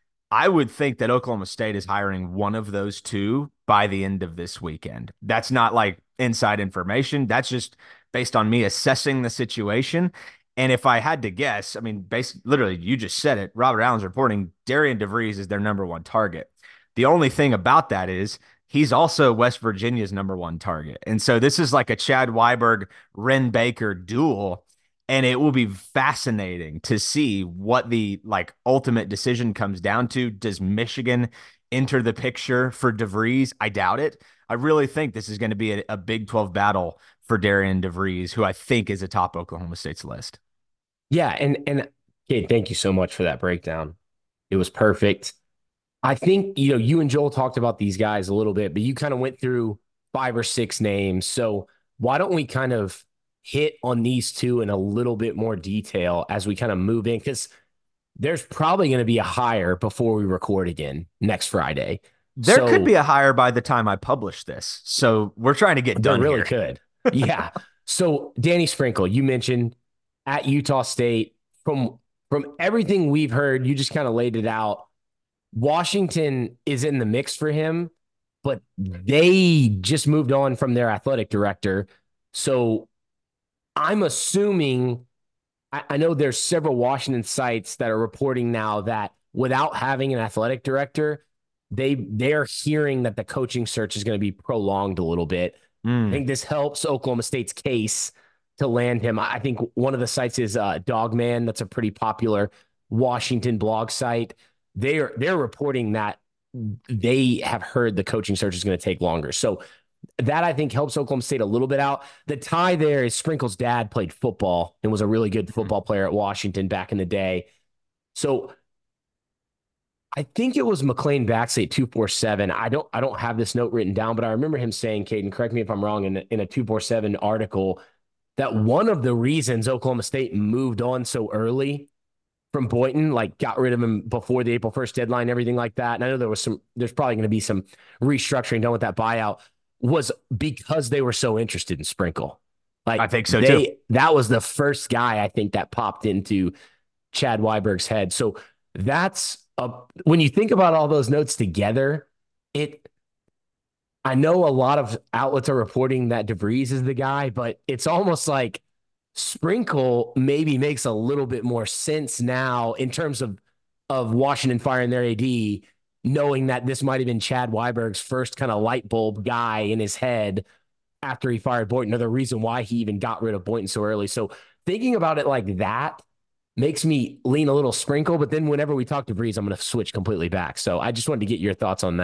I would think that Oklahoma State is hiring one of those two by the end of this weekend. That's not like inside information. That's just based on me assessing the situation. And if I had to guess, I mean, basically, literally, you just said it. Robert Allen's reporting Darian DeVries is their number one target. The only thing about that is he's also West Virginia's number one target. And so this is like a Chad Weiberg, Ren Baker duel. And it will be fascinating to see what the like ultimate decision comes down to. Does Michigan enter the picture for DeVries? I doubt it. I really think this is going to be a, a Big twelve battle for Darian DeVries, who I think is atop Oklahoma State's list. Yeah, and and Kate, thank you so much for that breakdown. It was perfect. I think, you know, you and Joel talked about these guys a little bit, but you kind of went through five or six names. So why don't we kind of hit on these two in a little bit more detail as we kind of move in? Because there's probably going to be a hire before we record again next Friday. There so, could be a hire by the time I publish this. So we're trying to get there done really here. could. Yeah. So Danny Sprinkle, you mentioned at Utah State. From from everything we've heard, you just kind of laid it out. Washington is in the mix for him, but they just moved on from their athletic director. So I'm assuming, I, I know there's several Washington sites that are reporting now that without having an athletic director, they they're hearing that the coaching search is going to be prolonged a little bit. Mm. I think this helps Oklahoma State's case to land him. I think one of the sites is uh, Dogman. That's a pretty popular Washington blog site. They're they're reporting that they have heard the coaching search is going to take longer. So that, I think, helps Oklahoma State a little bit out. The tie there is Sprinkle's dad played football and was a really good football player at Washington back in the day. So I think it was McLean Baxley at two forty-seven. I don't I don't have this note written down, but I remember him saying, Caden, correct me if I'm wrong, in, in a two forty-seven article, that one of the reasons Oklahoma State moved on so early from Boynton, like got rid of him before the April first deadline, everything like that. And I know there was some, there's probably going to be some restructuring done with that buyout, was because they were so interested in Sprinkle. Like, I think so they, too. That was the first guy I think that popped into Chad Weiberg's head. So that's a, when you think about all those notes together, it, I know a lot of outlets are reporting that DeVries is the guy, but it's almost like Sprinkle maybe makes a little bit more sense now in terms of, of Washington firing their A D, knowing that this might have been Chad Weiberg's first kind of light bulb guy in his head after he fired Boynton, or the reason why he even got rid of Boynton so early. So thinking about it like that makes me lean a little Sprinkle, but then whenever we talk to DeVries, I'm going to switch completely back. So I just wanted to get your thoughts on that.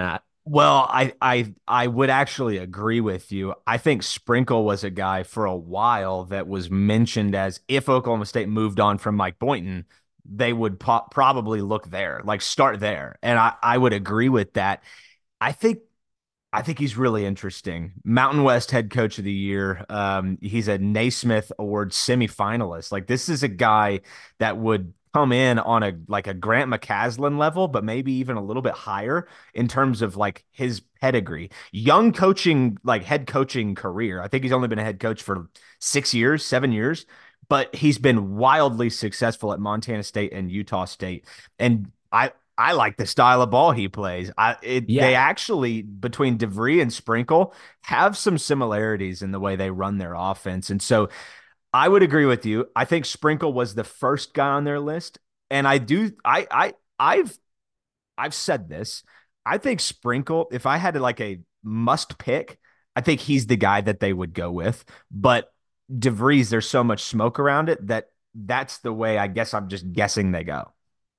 Well, I I I would actually agree with you. I think Sprinkle was a guy for a while that was mentioned as if Oklahoma State moved on from Mike Boynton, they would po probably look there, like start there. And I I would agree with that. I think I think he's really interesting. Mountain West head coach of the year. Um, he's a Naismith Award semifinalist. Like this is a guy that would come in on a like a Grant McCaslin level, but maybe even a little bit higher in terms of like his pedigree. Young coaching, like head coaching career. I think he's only been a head coach for six years, seven years, but he's been wildly successful at Montana State and Utah State. And I I like the style of ball he plays. I it they Yeah. actually between DeVry and Sprinkle have some similarities in the way they run their offense. And so I would agree with you. I think Sprinkle was the first guy on their list. And I do I I I've I've said this. I think Sprinkle, if I had to like a must pick, I think he's the guy that they would go with. But DeVries, there's so much smoke around it that that's the way I guess I'm just guessing they go.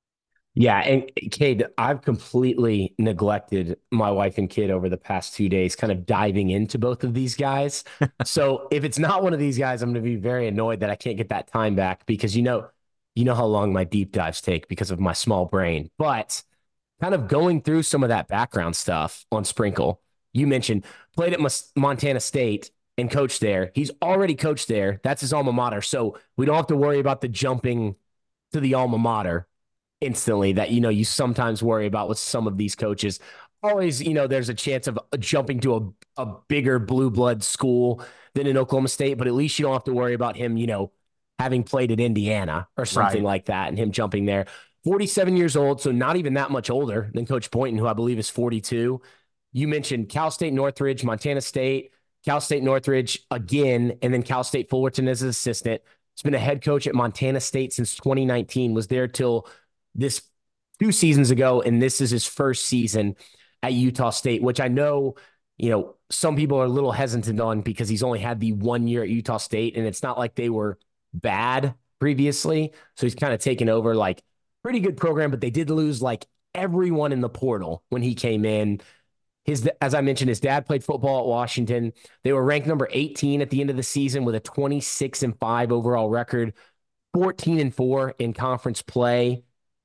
Yeah, and Cade, I've completely neglected my wife and kid over the past two days, kind of diving into both of these guys. So if it's not one of these guys, I'm going to be very annoyed that I can't get that time back because you know, you know how long my deep dives take because of my small brain. But kind of going through some of that background stuff on Sprinkle, you mentioned played at Montana State and coached there. He's already coached there. That's his alma mater. So we don't have to worry about the jumping to the alma mater instantly that, you know, you sometimes worry about with some of these coaches. Always, you know, there's a chance of jumping to a, a bigger blue blood school than in Oklahoma State, but at least you don't have to worry about him, you know, having played at Indiana or something Right. like that and him jumping there. forty-seven years old, so not even that much older than Coach Boynton, who I believe is forty-two. You mentioned Cal State Northridge, Montana State, Cal State Northridge again, and then Cal State Fullerton as an assistant. He's been a head coach at Montana State since twenty nineteen, was there till this two seasons ago, and this is his first season at Utah State, which I know, you know, some people are a little hesitant on because he's only had the one year at Utah State, and it's not like they were bad previously. So he's kind of taken over like pretty good program, but they did lose like everyone in the portal when he came in. His, as I mentioned, his dad played football at Washington. They were ranked number eighteen at the end of the season with a twenty-six and five overall record, fourteen and four in conference play.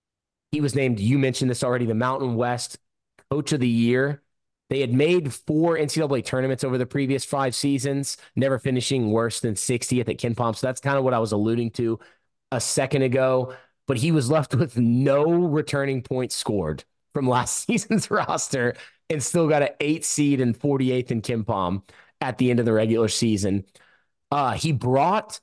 He was named, you mentioned this already, the Mountain West Coach of the Year. They had made four N C double A tournaments over the previous five seasons, never finishing worse than sixtieth at KenPom. So that's kind of what I was alluding to a second ago. But he was left with no returning points scored from last season's roster and still got an eight seed and forty-eighth in KenPom at the end of the regular season. Uh, he brought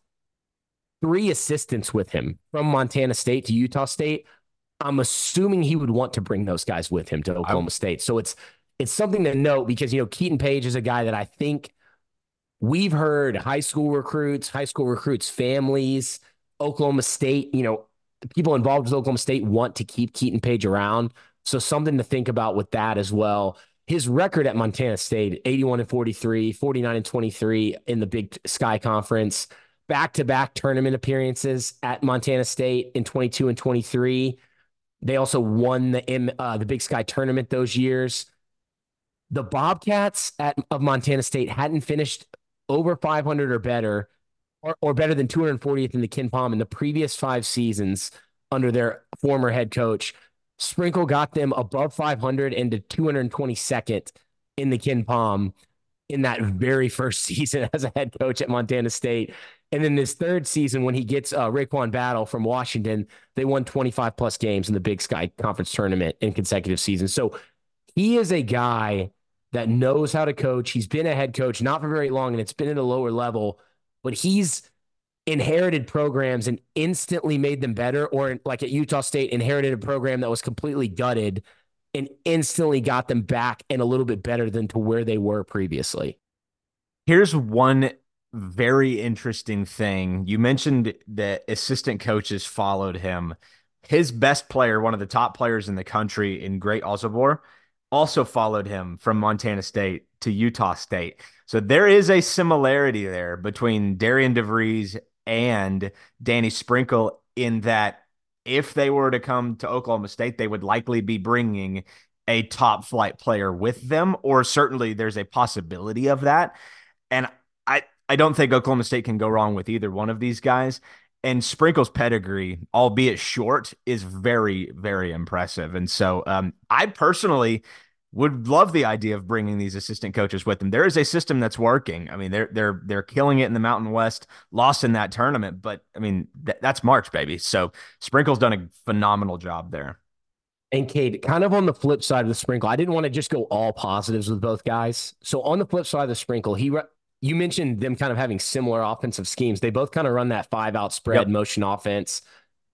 three assistants with him from Montana State to Utah State. I'm assuming he would want to bring those guys with him to Oklahoma I, State. So it's it's something to note because, you know, Keaton Page is a guy that I think we've heard high school recruits, high school recruits' families, Oklahoma State, you know, people involved with Oklahoma State want to keep Keaton Page around. So something to think about with that as well. His record at Montana State, eighty-one and forty-three, forty-nine and twenty-three in the Big Sky Conference, back-to-back tournament appearances at Montana State in twenty-two and twenty-three. They also won the uh, the Big Sky tournament those years. The Bobcats at, of Montana State hadn't finished over five hundred or better, or, or better than two hundred fortieth in the KenPom in the previous five seasons under their former head coach. Sprinkle got them above five hundred and to two hundred twenty-second in the KenPom in that very first season as a head coach at Montana State. And then this third season, when he gets uh, Raekwon Battle from Washington, they won twenty-five plus games in the Big Sky Conference tournament in consecutive seasons. So he is a guy that knows how to coach. He's been a head coach, not for very long, and it's been at a lower level, but he's inherited programs and instantly made them better, or like at Utah State, inherited a program that was completely gutted and instantly got them back and a little bit better than to where they were previously. Here's one very interesting thing. You mentioned that assistant coaches followed him. His best player, one of the top players in the country in Great Osobor, also followed him from Montana State to Utah State. So there is a similarity there between Darian DeVries and Danny Sprinkle in that if they were to come to Oklahoma State, they would likely be bringing a top flight player with them, or certainly there's a possibility of that. And I, I don't think Oklahoma State can go wrong with either one of these guys. And Sprinkle's pedigree, albeit short, is very, very impressive. And so um, I personally would love the idea of bringing these assistant coaches with them. There is a system that's working. I mean, they're they're they're killing it in the Mountain West, lost in that tournament, but I mean, th- that's March, baby. So Sprinkle's done a phenomenal job there. And Cade, kind of on the flip side of the Sprinkle, I didn't want to just go all positives with both guys. So on the flip side of the Sprinkle, he you mentioned them kind of having similar offensive schemes. They both kind of run that five out spread yep. motion offense.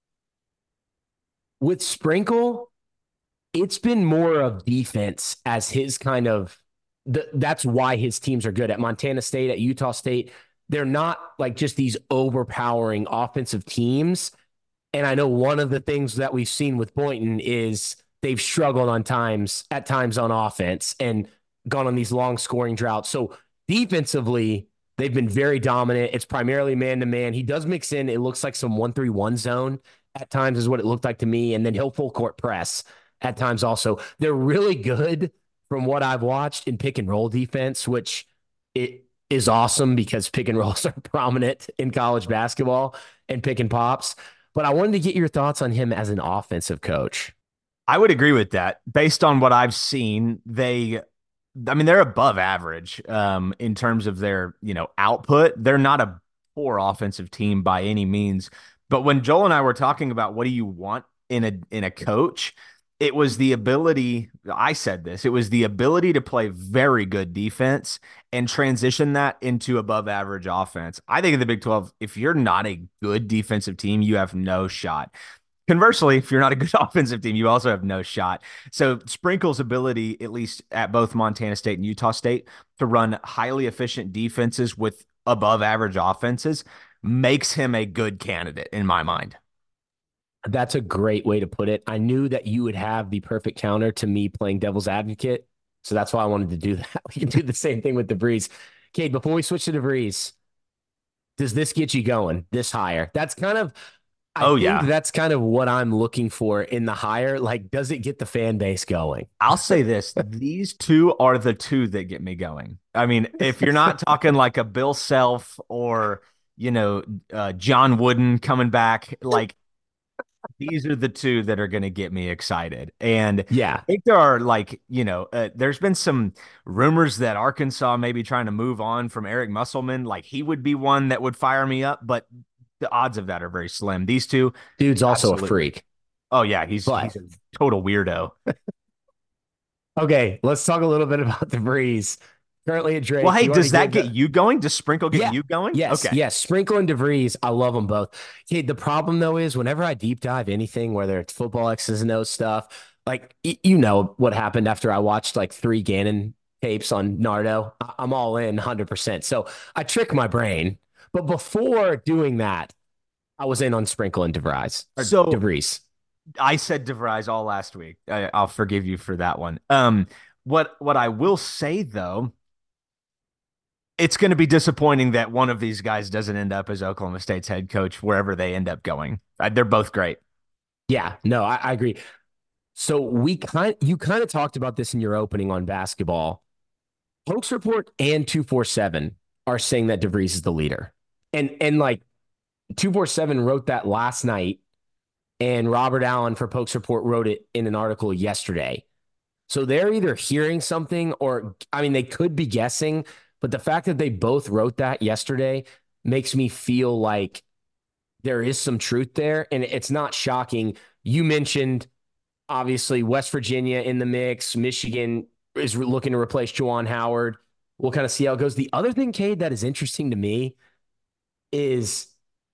With Sprinkle, it's been more of defense as his kind of the, that's why his teams are good at Montana State, at Utah State. They're not like just these overpowering offensive teams. And I know one of the things that we've seen with Boynton is they've struggled on times at times on offense and gone on these long scoring droughts. So defensively, they've been very dominant. It's primarily man to man. He does mix in, it looks like some one three one zone at times is what it looked like to me. And then he'll full court press at times also. They're really good from what I've watched in pick and roll defense, which it is awesome because pick and rolls are prominent in college basketball and pick and pops. But I wanted to get your thoughts on him as an offensive coach. I would agree with that. Based on what I've seen, they, I mean, they're above average um, in terms of their, you know, output. They're not a poor offensive team by any means. But when Joel and I were talking about what do you want in a in a coach, it was the ability, I said this, it was the ability to play very good defense and transition that into above average offense. I think in the Big twelve, if you're not a good defensive team, you have no shot. Conversely, if you're not a good offensive team, you also have no shot. So Sprinkle's ability, at least at both Montana State and Utah State, to run highly efficient defenses with above average offenses makes him a good candidate in my mind. That's a great way to put it. I knew that you would have the perfect counter to me playing devil's advocate. So that's why I wanted to do that. We can do the same thing with DeVries. Cade, before we switch to DeVries, does this get you going this higher? That's kind of, I oh, think yeah. that's kind of what I'm looking for in the hire. Like, does it get the fan base going? I'll say this. These two are the two that get me going. I mean, if you're not talking like a Bill Self or, you know, uh, John Wooden coming back, like, these are the two that are going to get me excited. And yeah, I think there are like, you know, uh, there's been some rumors that Arkansas may be trying to move on from Eric Musselman. Like he would be one that would fire me up, but the odds of that are very slim. These two. Dude's also a freak. Oh yeah. He's, but, he's a total weirdo. Okay. Let's talk a little bit about DeVries. Currently at Drake. Well, hey, does that get the... you going? Does Sprinkle get yeah. you going? Yes, okay. yes. Sprinkle and DeVries, I love them both. Okay, the problem, though, is whenever I deep dive anything, whether it's football X's and O's stuff, like, y- you know what happened after I watched, like, three Gannon tapes on Nardo. I- I'm all in one hundred percent. So I trick my brain. But before doing that, I was in on Sprinkle and DeVries. So DeVries. I said DeVries all last week. I- I'll forgive you for that one. Um, what What I will say, though, it's going to be disappointing that one of these guys doesn't end up as Oklahoma State's head coach wherever they end up going. They're both great. Yeah, no, I, I agree. So we kind, you kind of talked about this in your opening on basketball. Pokes Report and two forty-seven are saying that DeVries is the leader, and and like two forty-seven wrote that last night, and Robert Allen for Pokes Report wrote it in an article yesterday. So they're either hearing something, or I mean, they could be guessing. But the fact that they both wrote that yesterday makes me feel like there is some truth there. And it's not shocking. You mentioned, obviously, West Virginia in the mix. Michigan is looking to replace Juwan Howard. We'll kind of see how it goes. The other thing, Cade, that is interesting to me is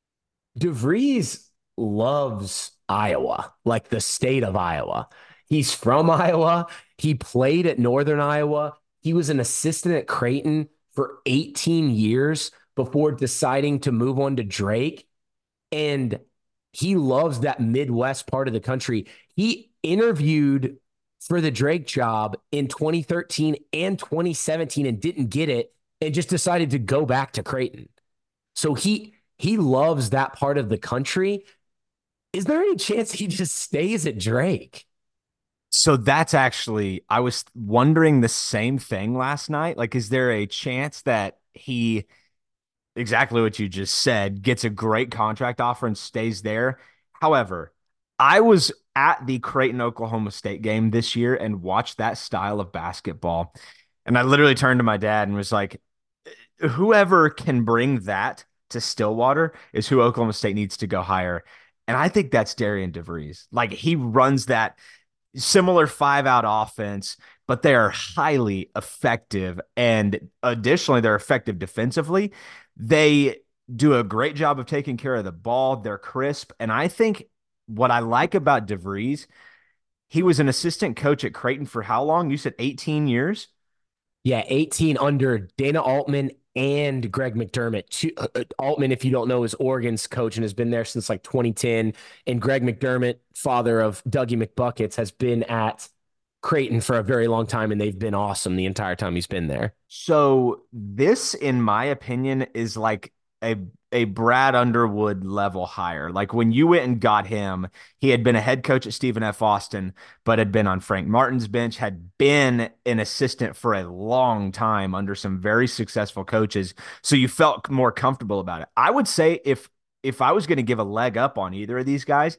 DeVries loves Iowa, like the state of Iowa. He's from Iowa. He played at Northern Iowa. He was an assistant at Creighton for eighteen years before deciding to move on to Drake. And he loves that Midwest part of the country. He interviewed for the Drake job in twenty thirteen and twenty seventeen and didn't get it and just decided to go back to Creighton. So he he loves that part of the country. Is there any chance he just stays at Drake? So that's actually, I was wondering the same thing last night. Like, is there a chance that he, exactly what you just said, gets a great contract offer and stays there? However, I was at the Creighton Oklahoma State game this year and watched that style of basketball. And I literally turned to my dad and was like, whoever can bring that to Stillwater is who Oklahoma State needs to go hire. And I think that's Darian DeVries. Like, he runs that similar five out offense, but they are highly effective. And additionally, they're effective defensively. They do a great job of taking care of the ball. They're crisp. And I think what I like about DeVries, he was an assistant coach at Creighton for how long? You said eighteen years? Yeah, eighteen under Dana Altman and Greg McDermott. Two, uh, Altman, if you don't know, is Oregon's coach and has been there since like twenty ten. And Greg McDermott, father of Dougie McBuckets, has been at Creighton for a very long time, and they've been awesome the entire time he's been there. So this, in my opinion, is like a a Brad Underwood level hire. Like, when you went and got him, he had been a head coach at Stephen F. Austin, but had been on Frank Martin's bench, had been an assistant for a long time under some very successful coaches. So you felt more comfortable about it. I would say if if I was going to give a leg up on either of these guys,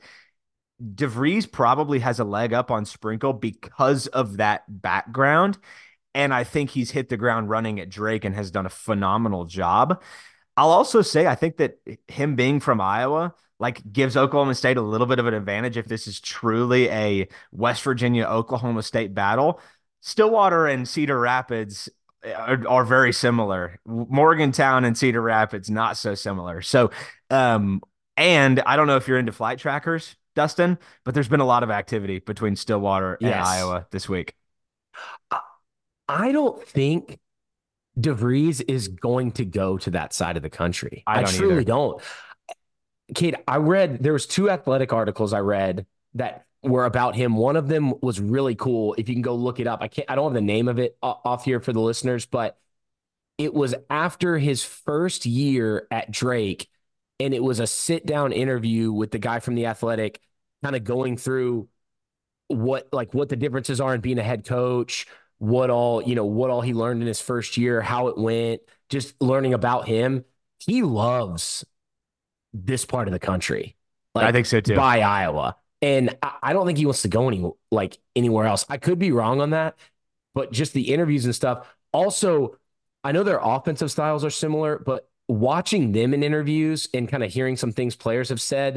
DeVries probably has a leg up on Sprinkle because of that background. And I think he's hit the ground running at Drake and has done a phenomenal job. I'll also say I think that him being from Iowa like gives Oklahoma State a little bit of an advantage if this is truly a West Virginia Oklahoma State battle. Stillwater and Cedar Rapids are, are very similar. Morgantown and Cedar Rapids not so similar. So, um, and I don't know if you're into flight trackers, Dustin, but there's been a lot of activity between Stillwater and Yes. Iowa this week. I don't think DeVries is going to go to that side of the country. I I, don't truly either. don't. Kate, I read, there was two athletic articles I read that were about him. One of them was really cool. If you can go look it up. I can't, I don't have the name of it off here for the listeners, but it was after his first year at Drake, and it was a sit down interview with the guy from The Athletic, kind of going through what, like what the differences are in being a head coach, what all, you know, what all he learned in his first year, how it went, just learning about him. He loves this part of the country. Like, I think so too. By Iowa. And I, I don't think he wants to go any like anywhere else. I could be wrong on that, but just the interviews and stuff. Also, I know their offensive styles are similar, but watching them in interviews and kind of hearing some things players have said,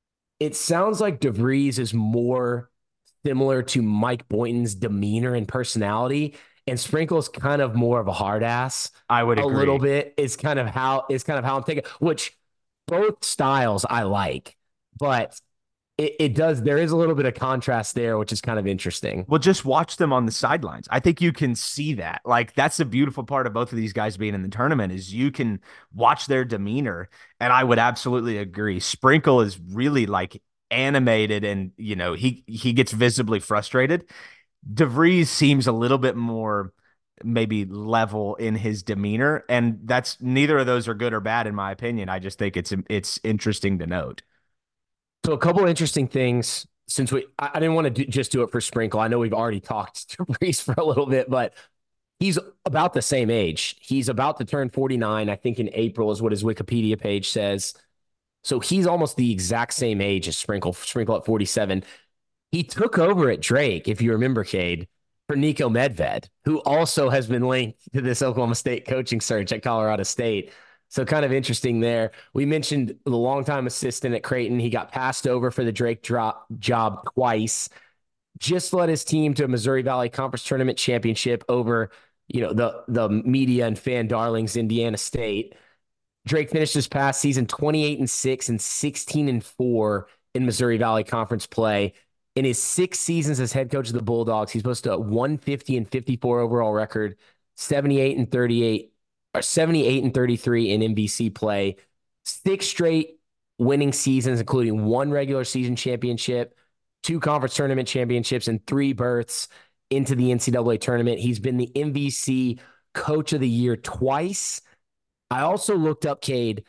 it sounds like DeVries is more similar to Mike Boynton's demeanor and personality, and Sprinkle's kind of more of a hard ass. I would a agree. little bit. It's kind of how it's kind of how I'm thinking. Which both styles I like, but it, it does. There is a little bit of contrast there, which is kind of interesting. Well, just watch them on the sidelines. I think you can see that. Like, that's the beautiful part of both of these guys being in the tournament is you can watch their demeanor. And I would absolutely agree. Sprinkle is really like animated, and you know he he gets visibly frustrated. DeVries seems a little bit more maybe level in his demeanor, and that's neither of those are good or bad in my opinion. I just think it's it's interesting to note. So a couple interesting things since we I, I didn't want to do, just do it for Sprinkle. I know we've already talked to DeVries for a little bit, but he's about the same age. He's about to turn forty-nine, I think in April is what his Wikipedia page says. So he's almost the exact same age as Sprinkle, Sprinkle at forty-seven. He took over at Drake, if you remember, Cade, for Nico Medved, who also has been linked to this Oklahoma State coaching search at Colorado State. So kind of interesting there. We mentioned the longtime assistant at Creighton. He got passed over for the Drake drop job twice. Just led his team to a Missouri Valley Conference Tournament championship over, you know, the, the media and fan darlings, Indiana State. Drake finished his past season twenty-eight and six and sixteen and four in Missouri Valley Conference play. In his six seasons as head coach of the Bulldogs, he's posted a one fifty and fifty-four overall record, seventy-eight and thirty-eight, or seventy-eight and thirty-three in M V C play, six straight winning seasons, including one regular season championship, two conference tournament championships, and three berths into the N C double A tournament. He's been the M V C Coach of the Year twice. I also looked up, Cade,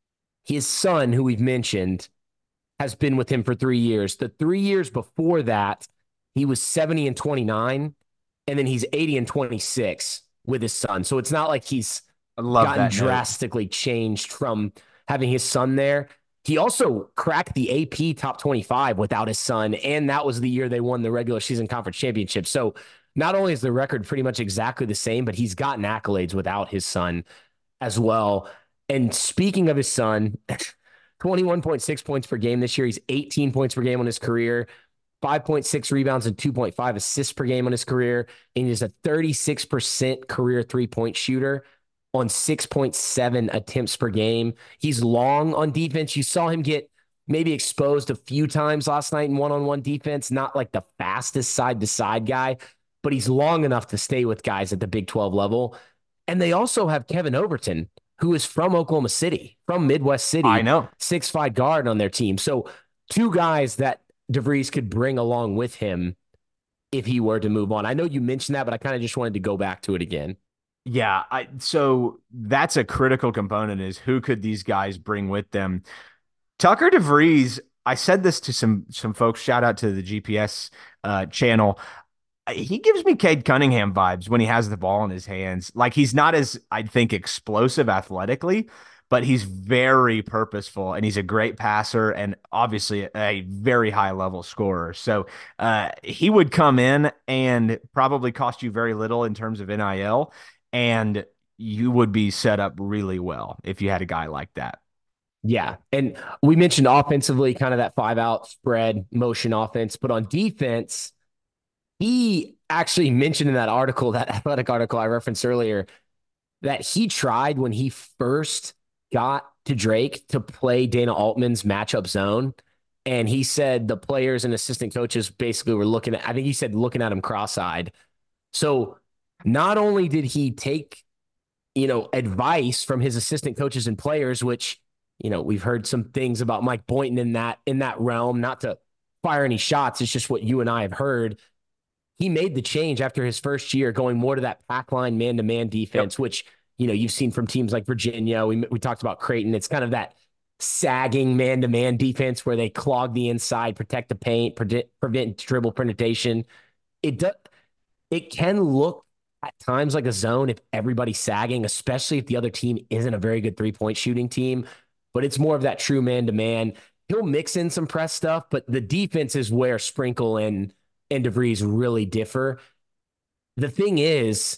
his son, who we've mentioned, has been with him for three years. The three years before that, he was seventy and twenty-nine, and then he's eighty and twenty-six with his son. So it's not like he's I love gotten that note. drastically changed from having his son there. He also cracked the A P top twenty-five without his son, and that was the year they won the regular season conference championship. So not only is the record pretty much exactly the same, but he's gotten accolades without his son as well. And speaking of his son, twenty-one point six points per game this year. He's eighteen points per game on his career, five point six rebounds and two point five assists per game on his career. And he's a thirty-six percent career three-point shooter on six point seven attempts per game. He's long on defense. You saw him get maybe exposed a few times last night in one-on-one defense, not like the fastest side-to-side guy, but he's long enough to stay with guys at the Big twelve level. And they also have Kevin Overton, who is from Oklahoma City, from Midwest City. I know. six five guard on their team. So two guys that DeVries could bring along with him if he were to move on. I know you mentioned that, but I kind of just wanted to go back to it again. Yeah, I, so that's a critical component is who could these guys bring with them? Tucker DeVries, I said this to some some folks, shout out to the G P S uh, channel. He gives me Cade Cunningham vibes when he has the ball in his hands. Like he's not as, I think, explosive athletically, but he's very purposeful and he's a great passer and obviously a very high level scorer. So uh, he would come in and probably cost you very little in terms of N I L. And you would be set up really well if you had a guy like that. Yeah. And we mentioned offensively, kind of that five out spread motion offense, but on defense, he actually mentioned in that article, that athletic article I referenced earlier, that he tried when he first got to Drake to play Dana Altman's matchup zone. And he said the players and assistant coaches basically were looking at, I think he said looking at him cross-eyed. So not only did he take, you know, advice from his assistant coaches and players, which, you know, we've heard some things about Mike Boynton in that, in that realm, not to fire any shots. It's just what you and I have heard. He made the change after his first year, going more to that pack line man-to-man defense, yep. which, you know, you've seen from teams like Virginia. We, we talked about Creighton. It's kind of that sagging man-to-man defense where they clog the inside, protect the paint, prevent, prevent dribble penetration. It does, it can look at times like a zone if everybody's sagging, especially if the other team isn't a very good three-point shooting team, but it's more of that true man-to-man. He'll mix in some press stuff, but the defense is where Sprinkle and, and DeVries really differ. The thing is,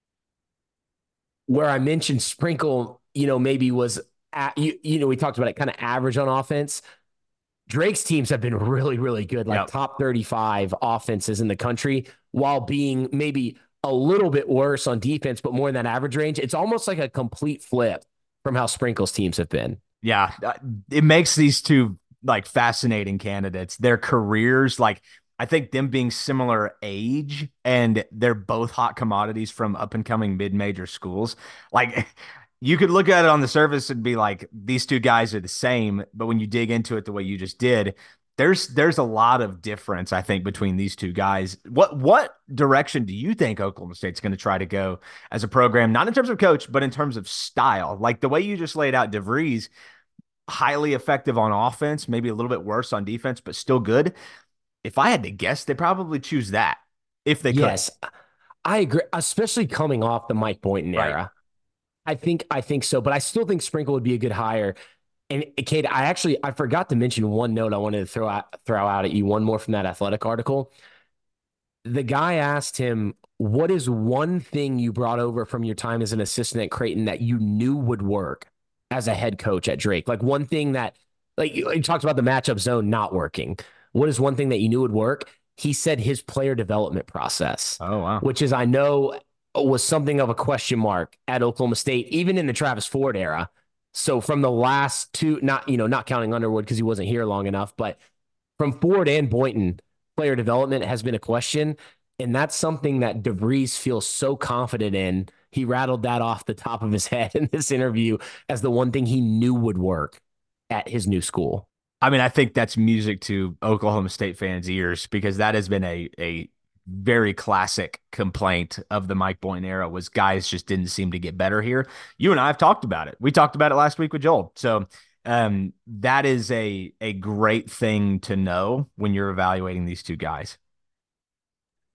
where I mentioned Sprinkle, you know, maybe was, at, you, you know, we talked about it kind of average on offense. Drake's teams have been really, really good, like yep. top thirty-five offenses in the country, while being maybe a little bit worse on defense, but more in that average range. It's almost like a complete flip from how Sprinkle's teams have been. Yeah. It makes these two like fascinating candidates. Their careers, like I think them being similar age and they're both hot commodities from up and coming mid-major schools. Like you could look at it on the surface and be like, these two guys are the same. But when you dig into it the way you just did, There's there's a lot of difference, I think, between these two guys. What what direction do you think Oklahoma State's going to try to go as a program, not in terms of coach, but in terms of style? Like the way you just laid out DeVries, highly effective on offense, maybe a little bit worse on defense, but still good. If I had to guess, they probably choose that if they could. Yes, I agree, especially coming off the Mike Boynton right. era. I think I think so, but I still think Sprinkle would be a good hire. And Cade, I actually, I forgot to mention one note I wanted to throw out, throw out at you, one more from that athletic article. The guy asked him, what is one thing you brought over from your time as an assistant at Creighton that you knew would work as a head coach at Drake? Like one thing that, like you talked about the matchup zone not working. What is one thing that you knew would work? He said his player development process. Oh, wow. Which is, I know, was something of a question mark at Oklahoma State, even in the Travis Ford era. So from the last two, not, you know, not counting Underwood because he wasn't here long enough, but from Ford and Boynton, player development has been a question. And that's something that DeVries feels so confident in. He rattled that off the top of his head in this interview as the one thing he knew would work at his new school. I mean, I think that's music to Oklahoma State fans' ears because that has been a, a very classic complaint of the Mike Boynton era was guys just didn't seem to get better here. You and I have talked about it. We talked about it last week with Joel. So um, that is a, a great thing to know when you're evaluating these two guys.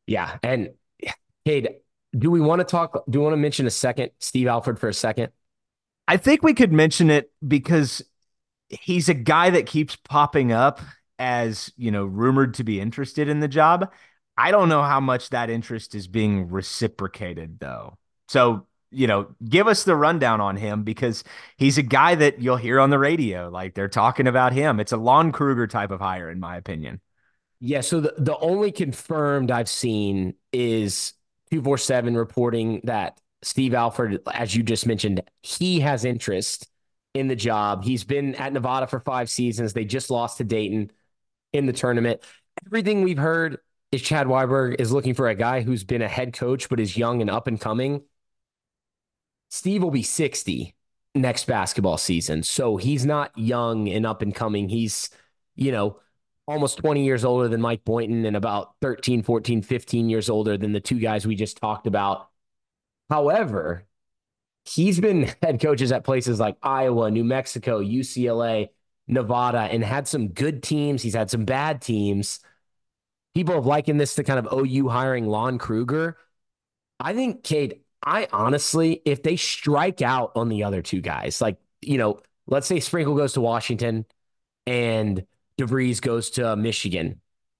Yeah. And Cade, do we want to talk? Do we want to mention a second, Steve Alford, for a second? I think we could mention it because he's a guy that keeps popping up as, you know, rumored to be interested in the job. I don't know how much that interest is being reciprocated, though. So, you know, give us the rundown on him because he's a guy that you'll hear on the radio. Like they're talking about him. It's a Lon Kruger type of hire, in my opinion. Yeah. So the, the only confirmed I've seen is two forty-seven reporting that Steve Alford, as you just mentioned, he has interest in the job. He's been at Nevada for five seasons. They just lost to Dayton in the tournament. Everything we've heard is Chad Weiberg is looking for a guy who's been a head coach but is young and up and coming. Steve will be sixty next basketball season. So he's not young and up and coming. He's, you know, almost twenty years older than Mike Boynton and about thirteen, fourteen, fifteen years older than the two guys we just talked about. However, he's been head coaches at places like Iowa, New Mexico, U C L A, Nevada, and had some good teams. He's had some bad teams. People have likened this to kind of O U hiring Lon Kruger. I think, Cade, I honestly, if they strike out on the other two guys, like, you know, let's say Sprinkle goes to Washington and DeVries goes to Michigan,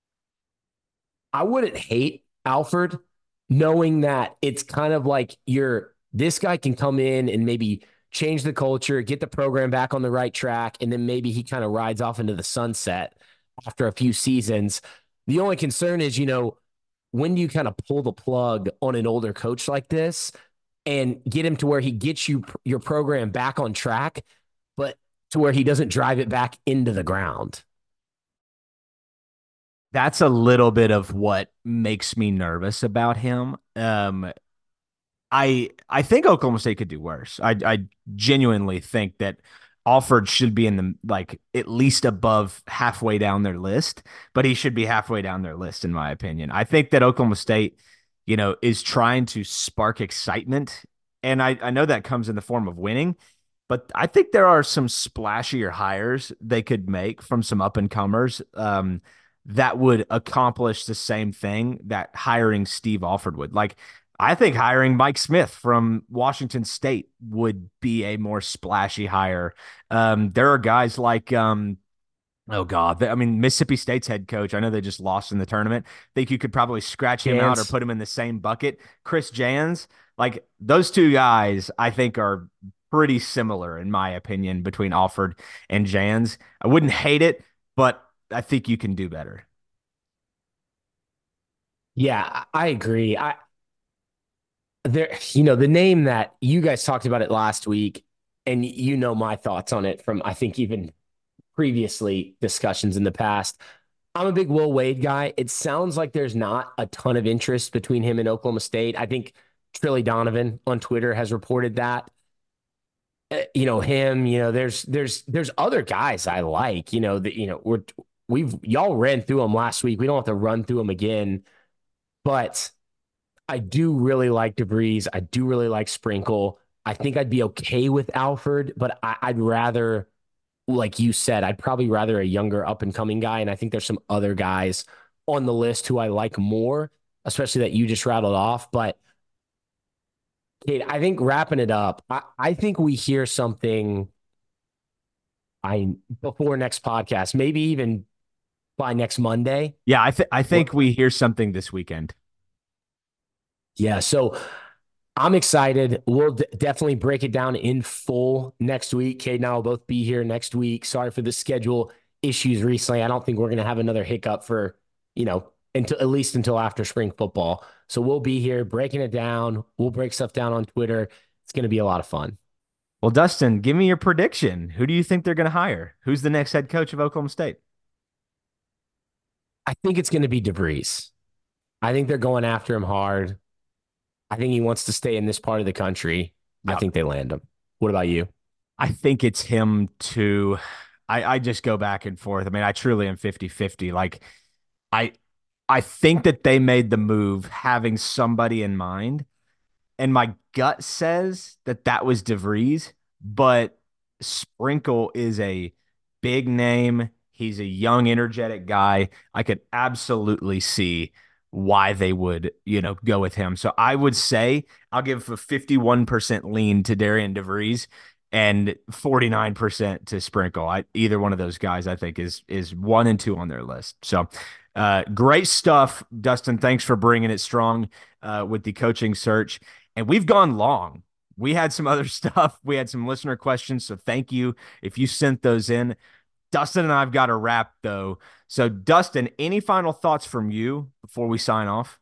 I wouldn't hate Alford knowing that it's kind of like you're, this guy can come in and maybe change the culture, get the program back on the right track, and then maybe he kind of rides off into the sunset after a few seasons. The only concern is, you know, when do you kind of pull the plug on an older coach like this and get him to where he gets you your program back on track, but to where he doesn't drive it back into the ground? That's a little bit of what makes me nervous about him. Um, I I think Oklahoma State could do worse. I I genuinely think that Alford should be in the like at least above halfway down their list, but he should be halfway down their list in my opinion. I think that Oklahoma State, you know, is trying to spark excitement, and I I know that comes in the form of winning, but I think there are some splashier hires they could make from some up and comers um, that would accomplish the same thing that hiring Steve Alford would. Like, I think hiring Mike Smith from Washington State would be a more splashy hire. Um, there are guys like, um, oh God, I mean, Mississippi State's head coach. I know they just lost in the tournament. Think you could probably scratch him out or Chance. put him in the same bucket. Chris Jans, like those two guys, I think are pretty similar in my opinion between Alford and Jans. I wouldn't hate it, but I think you can do better. Yeah, I agree. I there, you know, the name that you guys talked about it last week, and you know my thoughts on it from I think even previously discussions in the past. I'm a big Will Wade guy. It sounds like there's not a ton of interest between him and Oklahoma State. I think Trilly Donovan on Twitter has reported that. Uh, you know him. You know there's there's there's other guys I like. You know that you know we're we've y'all ran through them last week. We don't have to run through them again. But I do really like DeVries. I do really like Sprinkle. I think I'd be okay with Alford, but I, I'd rather, like you said, I'd probably rather a younger up and coming guy. And I think there's some other guys on the list who I like more, especially that you just rattled off. But Kate, I think wrapping it up, I, I think we hear something I before next podcast, maybe even by next Monday. Yeah, I th I think we hear something this weekend. Yeah. So I'm excited. We'll d- definitely break it down in full next week. Kate and I will both be here next week. Sorry for the schedule issues recently. I don't think we're going to have another hiccup for, you know, until at least until after spring football. So we'll be here breaking it down. We'll break stuff down on Twitter. It's going to be a lot of fun. Well, Dustin, give me your prediction. Who do you think they're going to hire? Who's the next head coach of Oklahoma State? I think it's going to be DeVries. I think they're going after him hard. I think he wants to stay in this part of the country. I Yeah, think they land him. What about you? I think it's him too. I, I just go back and forth. I mean, I truly am fifty fifty. Like, I I think that they made the move having somebody in mind. And my gut says that that was DeVries, but Sprinkle is a big name. He's a young, energetic guy. I could absolutely see why they would, you know, go with him. So I would say I'll give a fifty-one percent lean to Darian DeVries and forty-nine percent to Sprinkle. I, either one of those guys, I think, is is one and two on their list. So uh, great stuff, Dustin. Thanks for bringing it strong uh, with the coaching search. And we've gone long. We had some other stuff. We had some listener questions. So thank you if you sent those in. Dustin and I've got a wrap, though. So, Dustin, any final thoughts from you before we sign off?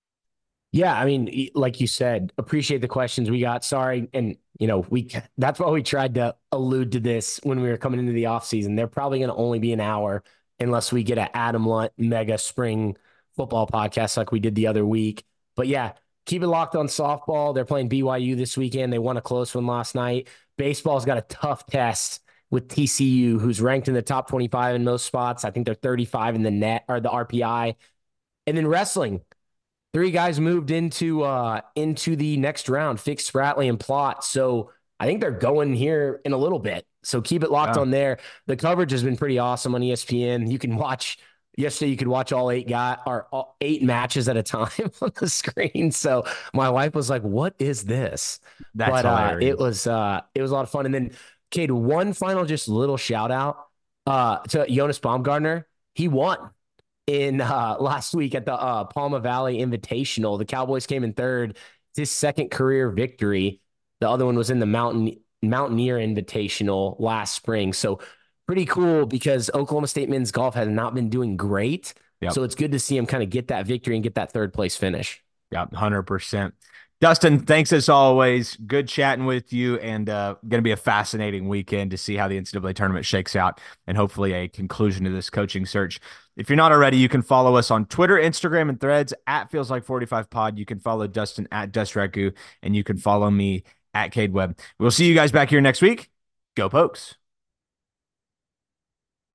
Yeah, I mean, like you said, appreciate the questions we got. Sorry. And, you know, we that's why we tried to allude to this when we were coming into the offseason. They're probably going to only be an hour unless we get an Adam Lunt mega spring football podcast like we did the other week. But yeah, keep it locked on softball. They're playing B Y U this weekend. They won a close one last night. Baseball's got a tough test with T C U, who's ranked in the top twenty-five in most spots. I think they're thirty-five in the net or the R P I. And then wrestling. Three guys moved into uh, into the next round, Fix, Spratley, and Plot. So I think they're going here in a little bit. So keep it locked Yeah. on there. The coverage has been pretty awesome on E S P N. You can watch yesterday. You could watch all eight guy or all eight matches at a time on the screen. So my wife was like, "What is this?" That's but uh, hilarious. it was uh, it was a lot of fun. And then, Cade, one final just little shout out uh, to Jonas Baumgartner. He won in uh, last week at the uh, Palma Valley Invitational. The Cowboys came in third. It's his second career victory. The other one was in the Mountain Mountaineer Invitational last spring. So pretty cool because Oklahoma State men's golf has not been doing great. Yep. So it's good to see him kind of get that victory and get that third place finish. Yeah, one hundred percent. Dustin, thanks as always. Good chatting with you, and uh, going to be a fascinating weekend to see how the N C double A tournament shakes out and hopefully a conclusion to this coaching search. If you're not already, you can follow us on Twitter, Instagram, and Threads at Feels Like forty-five Pod. You can follow Dustin at Dustraku, and you can follow me at Cade Webb. We'll see you guys back here next week. Go Pokes.